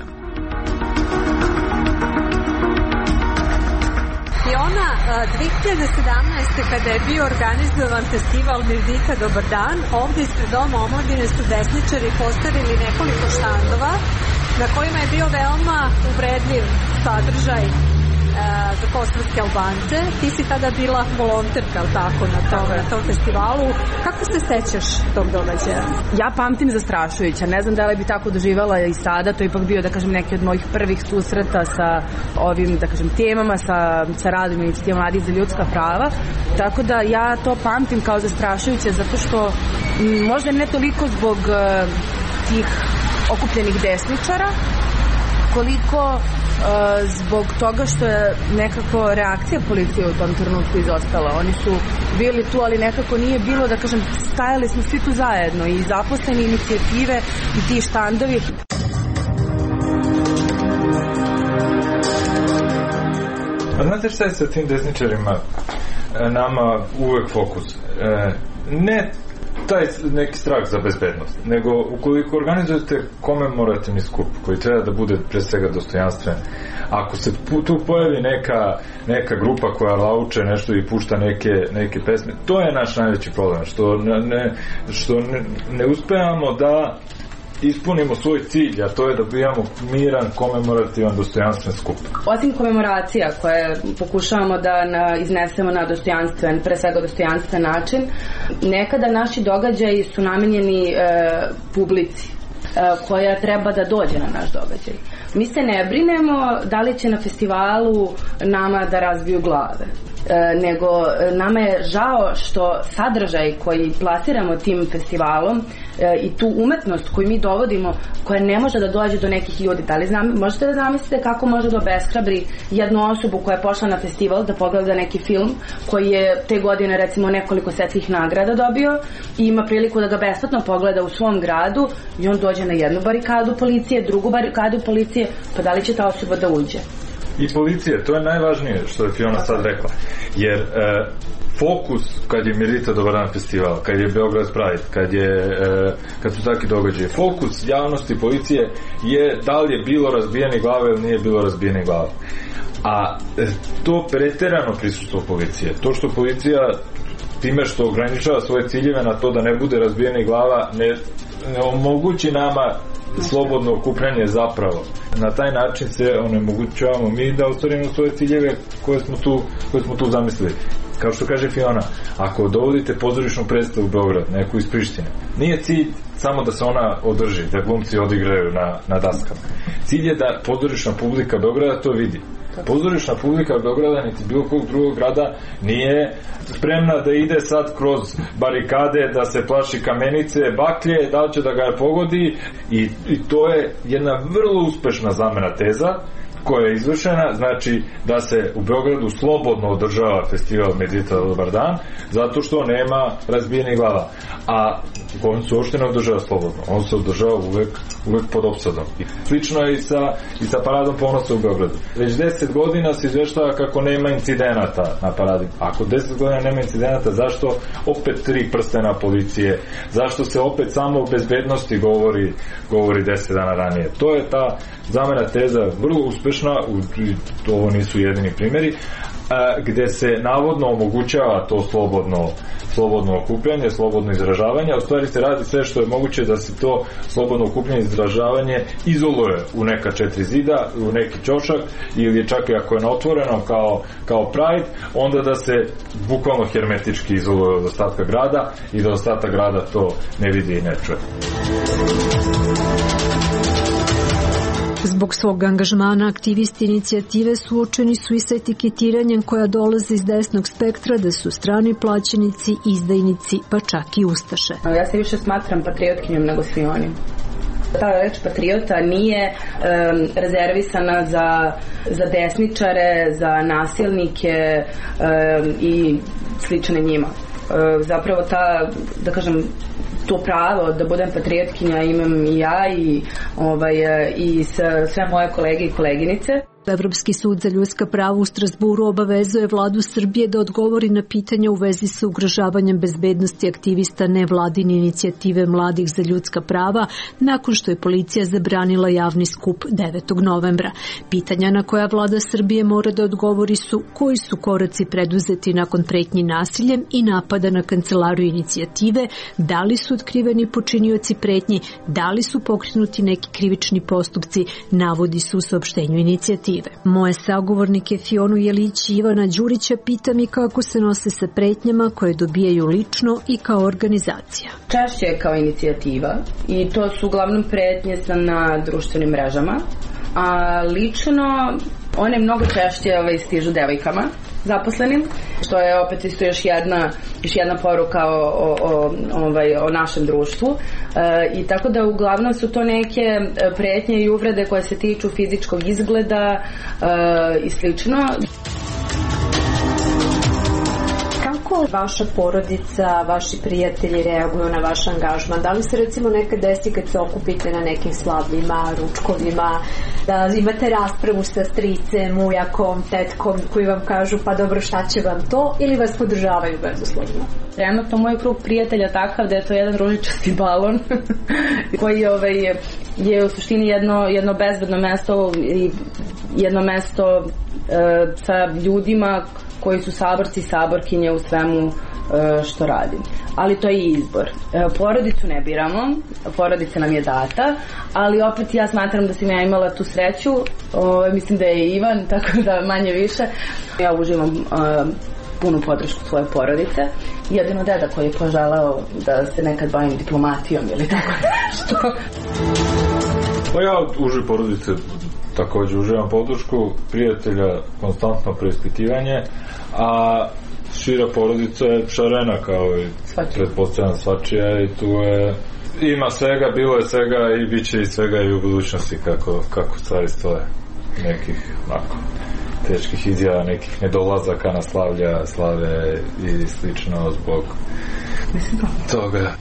Fiona, 2017. kada je bio organizovan festival Mirdita Dobar dan, ovdje ispred Doma omladine su desničari postavili nekoliko štandova na kojima je bio veoma uvredljiv sadržaj za kosovske Albance. Ti si tada bila volonterka, tako, na tom festivalu. Kako se sećaš tog događaja? Ja pamtim zastrašujuća. Ne znam da li bi tako doživala i sada. To je ipak bio, da kažem, neki od mojih prvih susreta sa ovim, da kažem, temama, sa radom inicijative Mladih za ljudska prava. Tako da ja to pamtim kao zastrašujuće, zato što možda ne toliko zbog tih okupljenih desničara, koliko zbog toga što je nekako reakcija policije u tom trenutku izostala. Oni su bili tu, ali nekako nije bilo, da kažem, stajali smo svi tu zajedno, i zaposleni, inicijative i ti štandovi. A znate šta je sa tim desničarima? Nama uvek fokus. Ne taj neki strah za bezbednost, nego ukoliko organizujete komemorativni skup koji treba da bude pre svega dostojanstven, ako se tu pojavi neka grupa koja lauče nešto i pušta neke pesme, to je naš najveći problem, što ne uspevamo da ispunimo svoj cilj, a to je da bijamo miran, komemorativan, dostojanstven skup. Osim komemoracija koje pokušavamo da iznesemo na dostojanstven, pre svega dostojanstven način, nekada naši događaji su namenjeni publici koja treba da dođe na naš događaj. Mi se ne brinemo da li će na festivalu nama da razbiju glave, nego nama je žao što sadržaj koji plasiramo tim festivalom i tu umetnost koju mi dovodimo, koja ne može da dođe do nekih ljudi. Da li možete da zamislite kako može da obeshrabri jednu osobu koja je pošla na festival da pogleda neki film koji je te godine recimo nekoliko svetskih nagrada dobio i ima priliku da ga besplatno pogleda u svom gradu i on dođe na jednu barikadu policije, drugu barikadu policije, pa da li će ta osoba da uđe? I policije, to je najvažnije što je Fiona sad rekla, jer fokus kad je Mirdita Dobar dan festival, kad je Beograd Pride, kad su takvi događaji, fokus javnosti policije je da li je bilo razbijene glave ili nije bilo razbijene glave. A to preterano prisustvo policije, to što policija time što ograničava svoje ciljeve na to da ne bude razbijene glava, ne omogući nama slobodno okupljanje zapravo. Na taj način se onemogućavamo mi da ostvarimo svoje ciljeve koje smo tu zamislili. Kao što kaže Fiona, ako dovodite pozorišnu predstavu u Beograd, neku iz Prištine, nije cilj samo da se ona održi, da glumci odigraju na daskama. Cilj je da pozorišna publika Beograda to vidi. Pozorišna publika Beograda niti bilo kog drugog grada nije spremna da ide sad kroz barikade, da se plaši kamenice, baklje, da li će da ga pogodi, i to je jedna vrlo uspešna zamena teza koja je izvršena, znači da se u Beogradu slobodno održava festival Mirdita Dobar dan, zato što nema razbijenih glava. A on se uopšte ne održava slobodno, on se održava uvek pod opsadom. Slično je i sa paradom ponosa u Beogradu. Već 10 godina se izveštava kako nema incidenata na paradi. Ako 10 godina nema incidenata, zašto opet 3 prstena policije? Zašto se opet samo o bezbednosti govori 10 dana ranije? To je ta zamena teza vrlo uspešna, ovo nisu jedini primjeri, gde se navodno omogućava to slobodno okupljanje, slobodno izražavanje, a u stvari se radi sve što je moguće da se to slobodno okupljanje i izražavanje izoluje u neka 4 zida, u neki ćošak, ili čak i ako je na otvorenom kao Pride, onda da se bukvalno hermetički izoluje od ostatka grada i da ostatak grada to ne vidi i ne čuje. Zbog svog angažmana aktivisti inicijative suočeni su i sa etiketiranjem koja dolaze iz desnog spektra da su strani plaćenici, izdajnici, pa čak i ustaše. Ja se više smatram patriotkinjom nego svi oni. Ta reč patriota nije rezervisana za desničare, za nasilnike i slične njima. Zapravo da kažem, to pravo da budem patriotkinja imam i ja i sve moje kolege i koleginice. Evropski sud za ljudska prava u Strasburu obavezuje vladu Srbije da odgovori na pitanja u vezi sa ugrožavanjem bezbednosti aktivista nevladine inicijative Mladih za ljudska prava nakon što je policija zabranila javni skup 9. novembra. Pitanja na koja vlada Srbije mora da odgovori su koji su koraci preduzeti nakon pretnji nasiljem i napada na kancelariju inicijative, da li su otkriveni počinioci pretnji, da li su pokrenuti neki krivični postupci, navodi se u saopštenju inicijative. Moje sagovornike Fionu Jelić i Ivana Đurića pitam i kako se nose sa pretnjama koje dobijaju lično i kao organizacija. Češće je kao inicijativa i to su uglavnom pretnje na društvenim mrežama, a lično one mnogo češće stižu devojkama zaposlenim, što je opet isto još jedna poruka o našem društvu. I tako da uglavnom su to neke pretnje i uvrede koje se tiču fizičkog izgleda i slično. Kako vaša porodica, vaši prijatelji reaguju na vaš angažman? Da li se recimo nekad desi kad se okupite na nekim slavljima, ručkovima, da imate raspravu sa stricem, ujakom, tetkom koji vam kažu pa dobro šta će vam to, ili vas podržavaju bezuslovno? Trenutno moj krug prijatelja takav da je to jedan ružičasti balon koji je u suštini jedno bezbedno mesto i jedno mesto sa ljudima koji su saborci i saborkinje u svemu što radim. Ali to je izbor. Porodicu ne biramo, porodica nam je data, ali opet ja smatram da sam ja imala tu sreću, mislim da je Ivan, tako da manje više. Ja uživam punu podršku svoje porodice. Jedino deda koji je poželao da se nekad bavim diplomatijom ili tako nešto. Pa ja uživ porodice također uživam podršku, prijatelja konstantno preispitivanje, a šira porodica je šarena kao i pretpostavljam svačija i tu je ima svega, bilo je svega i bit će i svega i u budućnosti kako stvari stoje. Nekih teških izjava, nekih nedolazaka na slave i slično zbog toga.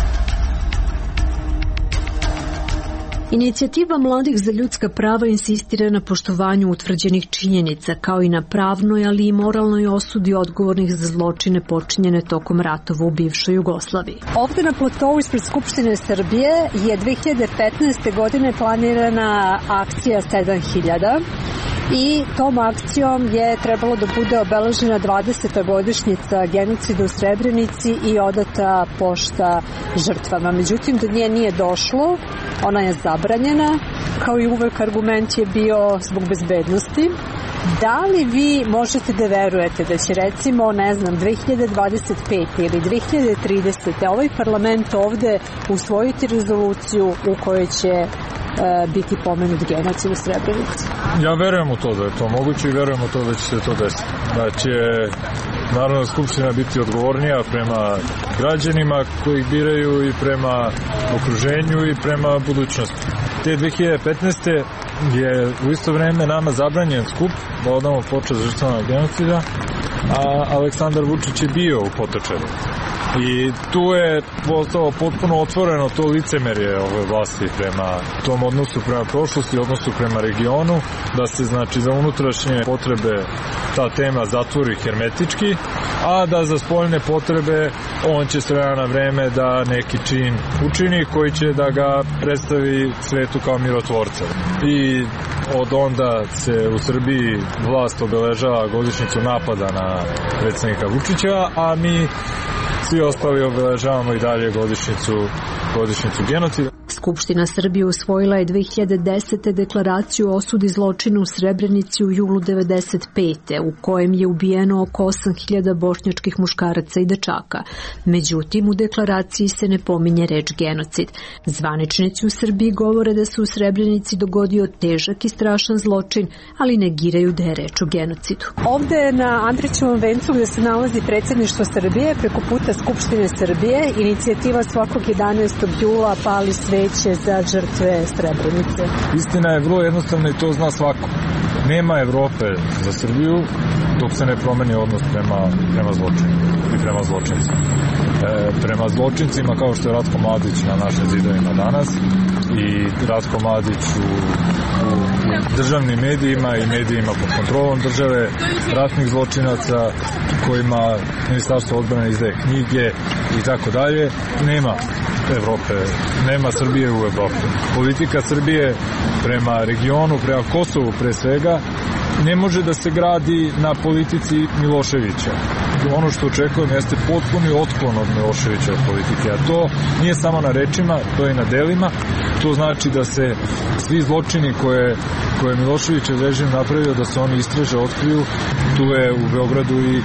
Inicijativa Mladih za ljudska prava insistira na poštovanju utvrđenih činjenica, kao i na pravnoj, ali i moralnoj osudi odgovornih za zločine počinjene tokom ratova u bivšoj Jugoslaviji. Ovde na platovu ispred Skupštine Srbije je 2015. godine planirana akcija 7000 i tom akcijom je trebalo da bude obeležena 20. godišnjica genocida u Srebrenici i odata pošta žrtvama. Međutim, do nje nije došlo, ona je zabranjena, kao i uvek argument je bio zbog bezbednosti. Da li vi možete da verujete da će recimo, 2025. ili 2030. ovaj parlament ovde usvojiti rezoluciju u kojoj će biti pomenut genocid u Srebrenici? Ja verujem u to da je to moguće i verujem u to da će se to desiti. Da će Narodna skupština biti odgovornija prema građanima koji ih biraju i prema okruženju i prema budućnosti. Te 2015. je u isto vreme nama zabranjen skup da odamo počast žrtvama genocida, a Aleksandar Vučić je bio u Potočaru. I tu je postalo potpuno otvoreno to licemerje ove vlasti prema tom odnosu prema prošlosti, odnosu prema regionu, da se znači za unutrašnje potrebe ta tema zatvori hermetički, a da za spoljne potrebe on će s vremena na vreme da neki čin učini koji će da ga predstavi svetu kao mirotvorca. I od onda se u Srbiji vlast obeležava godišnjicu napada na predsjednika Vučića, a mi svi ostali obeležavamo i dalje godišnjicu genocida. Skupština Srbije usvojila je 2010. deklaraciju o osudi zločina u Srebrenici u julu 1995. u kojem je ubijeno oko 8.000 bošnjačkih muškaraca i dečaka. Međutim, u deklaraciji se ne pominje reč genocid. Zvaničnici u Srbiji govore da se u Srebrenici dogodio težak i strašan zločin, ali negiraju da je reč o genocidu. Ovde na Andrićevom vencu gde se nalazi predsjedništvo Srbije, preko puta Skupštine Srbije, inicijativa svakog 11. jula pali sveće za žrtve Srebrenice. Istina je vrlo jednostavna i to zna svako. Nema Evrope za Srbiju dok se ne promeni odnos prema zločinu i prema zločincima. Prema zločincima kao što je Ratko Mladić na našim zidovima danas i Ratko Mladić u državnim medijima i medijima pod kontrolom države, ratnih zločinaca kojima Ministarstvo odbrane izdaje knjige i tako dalje. Nema Evrope, nema Srbije u Evropi. Politika Srbije prema regionu, prema Kosovu pre svega, ne može da se gradi na politici Miloševića. Ono što očekujem jeste potpuni otklon od Miloševića politike, a to nije samo na rečima, to je i na delima. To znači da se svi zločini koje Miloševićev režim napravio, da se oni istraže, otkriju. Tu je u Beogradu i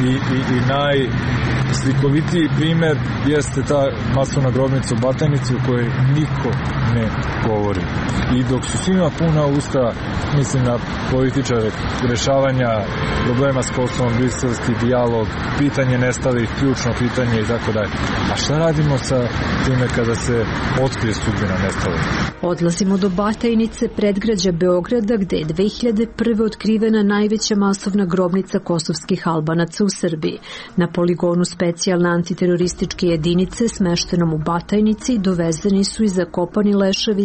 najslikovitiji primer jeste ta masovna grobnica u Batajnici u kojoj niko ne govori. I dok su svima puna usta, mislim na političare, rešavanja problema s Kosovom, briselski dijalog, pitanje nestalih, ključno pitanje i tako dalje. A šta radimo sa time kada se otkrije sudbina nestalih? Odlazimo do Batajnice, predgrađa Beograda, gde je 2001. otkrivena najveća masovna grobnica kosovskih Albanaca u Srbiji. Na poligonu specijalne antiterorističke jedinice smeštenom u Batajnici dovezeni su i zakopani leševi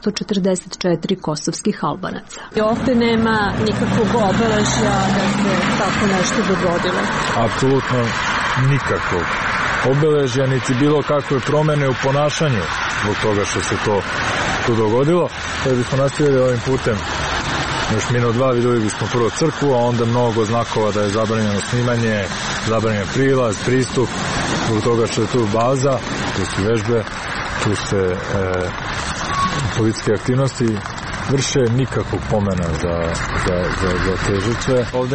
744 kosovskih Albanaca. I ovde nema nikakvog obeležja da se tako nešto dogodilo? Apsolutno nikakvog obeležja, niti bilo kakve promene u ponašanju zbog toga što se to dogodilo. Kada bismo nastavili ovim putem još minut dva, videli bismo prvo crkvu, a onda mnogo znakova da je zabranjeno snimanje, zabranjen prilaz, pristup, zbog toga što je tu baza, tu su vežbe, tu se policijske aktivnosti vrše, nikakvog pomena za te žrtve. Ovde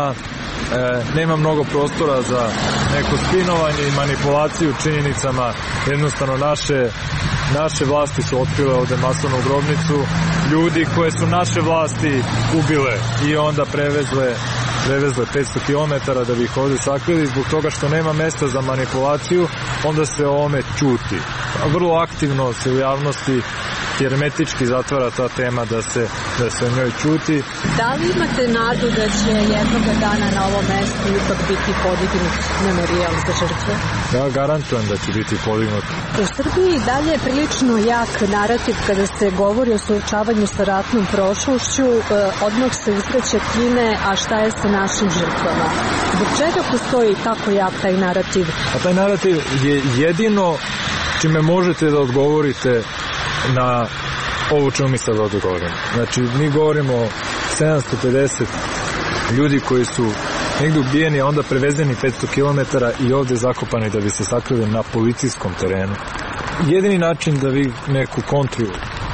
nema mnogo prostora za neko spinovanje i manipulaciju činjenicama. Jednostavno naše vlasti su otkrile ovde masovnu grobnicu, ljudi koje su naše vlasti ubile i onda prevezle 500 km da bi ih ovde sakrili. Zbog toga što nema mesta za manipulaciju, onda se o ome ćuti. Vrlo aktivno se u javnosti hermetički zatvara ta tema da se o njoj ćuti. Da li imate nadu da će jednog dana na ovom mestu ipak biti podignut memorijal za žrtve? Ja garantujem da će biti podignut. U Srbiji dalje je prilično jak narativ kada se govori o suočavanju sa ratnom prošlošću, odmah se usreće klime, a šta je sa našim žrtvama? Zbog čega postoji tako jak taj narativ? A taj narativ je jedino čime možete da odgovorite na ovo čemu mi sad ovdje govorimo. Znači, mi govorimo o 750 ljudi koji su negdje ubijeni, a onda prevezeni 500 km i ovdje zakopani da bi se sakrili na policijskom terenu. Jedini način da vi neku kontru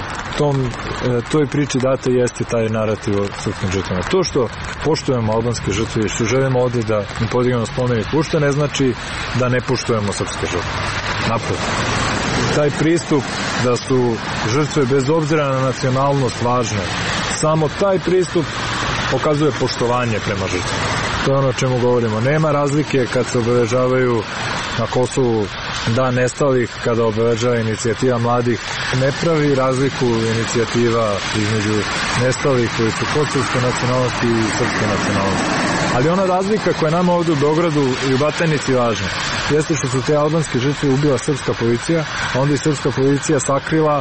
toj priči date jeste taj narativ o srpskim žrtvama. To što poštujemo albanske žrtve i što želimo ovdje da im podignemo spomenik, uopšte ne znači da ne poštujemo srpske žrtve. Naprotiv. Taj pristup da su žrtve bez obzira na nacionalnost važne, samo taj pristup pokazuje poštovanje prema žrtvi. To je ono o čemu govorimo. Nema razlike kad se obeležavaju na Kosovu dan nestalih, kada obeležava inicijativa mladih. Ne pravi razliku inicijativa između nestalih koji su kosovske nacionalnosti i srpske nacionalnosti. Ali ona razlika koja nama ovdje u Beogradu i u Batajnici važna jeste što su te albanske žrtve ubila srpska policija, a onda i srpska policija sakrila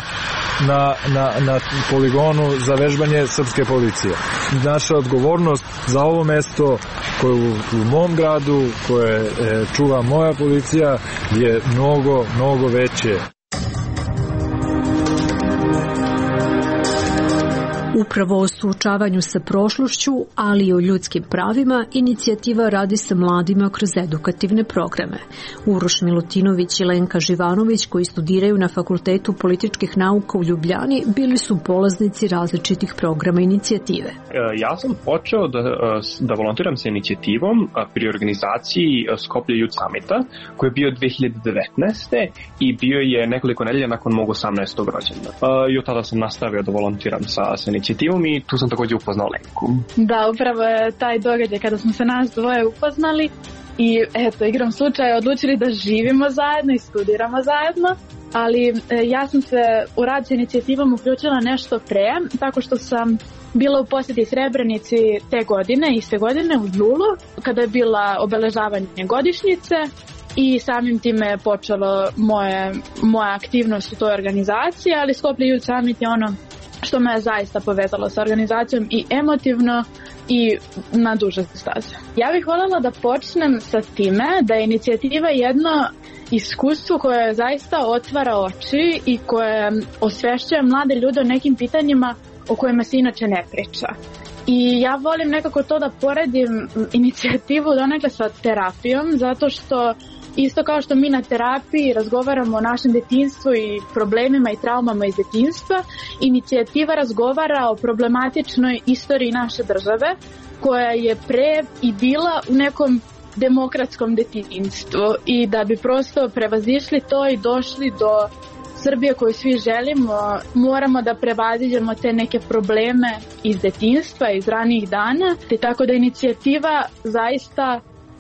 na poligonu za vežbanje srpske policije. Naša odgovornost za ovo mesto koje u mom gradu, koje čuva moja policija, je mnogo veće. Upravo o suočavanju sa prošlošću, ali i o ljudskim pravima, inicijativa radi sa mladima kroz edukativne programe. Uroš Milutinović i Lenka Živanović, koji studiraju na Fakultetu političkih nauka u Ljubljani, bili su polaznici različitih programa inicijative. Ja sam počeo da volontiram sa inicijativom pri organizaciji Skoplje Youth Summita, koji je bio 2019. i bio je nekoliko nedelja nakon mog 18. rođendana. I od tada sam nastavio da volontiram sa inicijativom i tu sam također upoznao Lenku. Da, upravo je taj događaj kada smo se nas dvoje upoznali i eto, igrom slučaja odlučili da živimo zajedno i studiramo zajedno, ali ja sam se u rad sa inicijativom uključila nešto pre, tako što sam bila u posjeti Srebrenici iste godine u julu, kada je bila obeležavanje godišnjice i samim time je počelo moja aktivnost u toj organizaciji, ali Skoplje Youth Summit je ono što me je zaista povezalo sa organizacijom i emotivno i na duže staze. Ja bih voljela da počnem sa time da je inicijativa jedno iskustvo koje zaista otvara oči i koje osvešćuje mlade ljude o nekim pitanjima o kojima se inače ne priča. I ja volim nekako to da poredim inicijativu donekle sa terapijom, zato što isto kao što mi na terapiji razgovaramo o našem detinjstvu i problemima i traumama iz detinjstva, inicijativa razgovara o problematičnoj istoriji naše države, koja je pre i bila u nekom demokratskom detinjstvu, i da bi prosto prevazišli to i došli do Srbije koju svi želimo, moramo da prevaziđemo te neke probleme iz detinjstva, iz ranijih dana, te tako da inicijativa zaista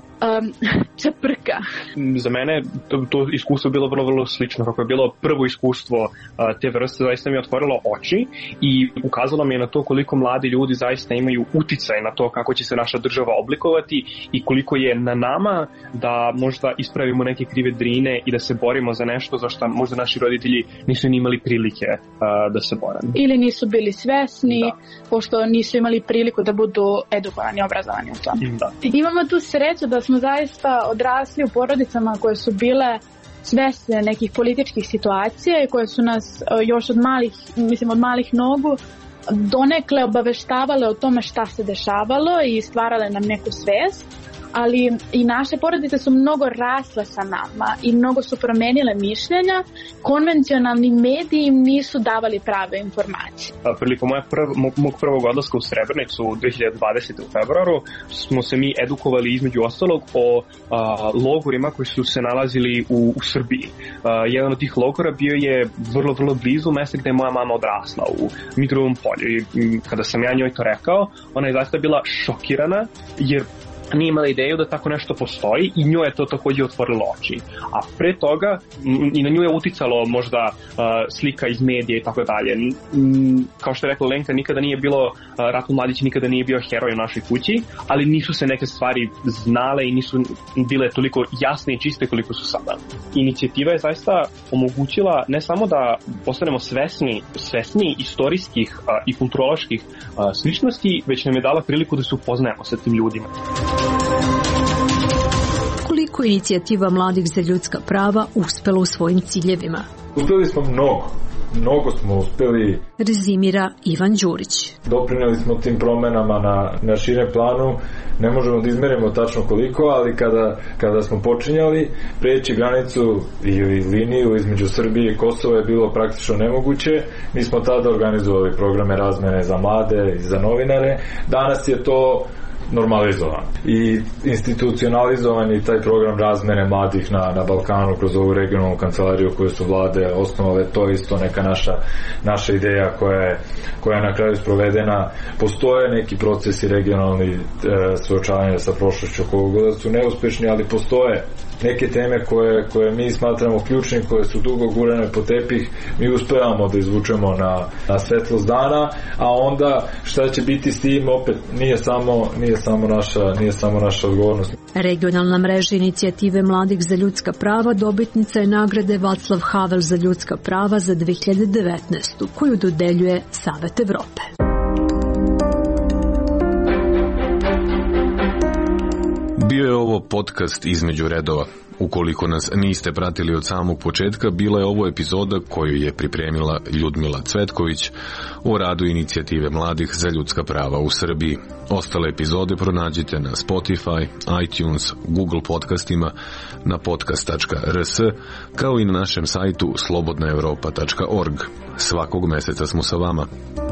čeprka. Za mene to iskustvo bilo vrlo slično. Kako je bilo prvo iskustvo te vrste, zaista mi je otvorilo oči i ukazalo mi je na to koliko mladi ljudi zaista imaju uticaj na to kako će se naša država oblikovati i koliko je na nama da možda ispravimo neke krive drine i da se borimo za nešto za što možda naši roditelji nisu ni imali prilike da se bore. Ili nisu bili svesni, pošto nisu imali priliku da budu edukovani, obrazovani u tom. Imamo tu sreću da smo zaista odrasli u porodicama koje su bile svesne nekih političkih situacija i koje su nas još od malih nogu donekle obaveštavale o tome šta se dešavalo i stvarale nam neku svest. Ali i naše porodice su mnogo rasle sa nama i mnogo su promenile mišljenja. Konvencionalni mediji nisu davali prave informacije. Prilikom mog prvog odlaska u Srebrenicu 2020. u februaru smo se mi edukovali između ostalog o logorima koji su se nalazili u Srbiji. Jedan od tih logora bio je vrlo blizu mesta gde je moja mama odrasla, u Mitrovom polju. I kada sam ja njoj to rekao, ona je zaista bila šokirana jer nije imala ideju da tako nešto postoji i njoj je to također otvorilo oči. A pre toga i na nju je uticalo možda slika iz medija i tako dalje. Kao što je rekla Lenka, nikada nije bilo, Ratko Mladić nikada nije bio heroj u našoj kući, ali nisu se neke stvari znale i nisu bile toliko jasne i čiste koliko su sada. Inicijativa je zaista omogućila ne samo da postanemo svesni istorijskih i kulturoloških sličnosti, već nam je dala priliku da se upoznajemo sa tim ljudima. Koliko je inicijativa Mladih za ljudska prava uspela u svojim ciljevima? Uspeli smo mnogo smo uspeli. Rezimira Ivan Đurić. Doprineli smo tim promenama na širem planu, ne možemo da izmerimo tačno koliko, ali kada smo počinjali preći granicu i liniju između Srbije i Kosova je bilo praktično nemoguće. Mi smo tada organizovali programe razmene za mlade i za novinare. Danas je to normalizovan i institucionalizovan i taj program razmene mladih na Balkanu kroz ovu regionalnu kancelariju koju su vlade osnovale. To je isto neka naša ideja koja je na kraju sprovedena. Postoje neki procesi regionalni suočavanja sa prošlošću koga su neuspešni, ali postoje neke teme koje mi smatramo ključnim, koje su dugo gurane po tepih, mi uspevamo da izvučemo na svetlost dana, a onda šta će biti s tim opet nije samo naša odgovornost. Regionalna mreža inicijative Mladih za ljudska prava dobitnica je nagrade Václav Havel za ljudska prava za 2019. koju dodeljuje Savet Evrope. Bio je ovo podcast Između redova. Ukoliko nas niste pratili od samog početka, bila je ovo epizoda koju je pripremila Ljudmila Cvetković o radu inicijative mladih za ljudska prava u Srbiji. Ostale epizode pronađite na Spotify, iTunes, Google podcastima, na podcast.rs, kao i na našem sajtu slobodnaevropa.org. Svakog meseca smo sa vama.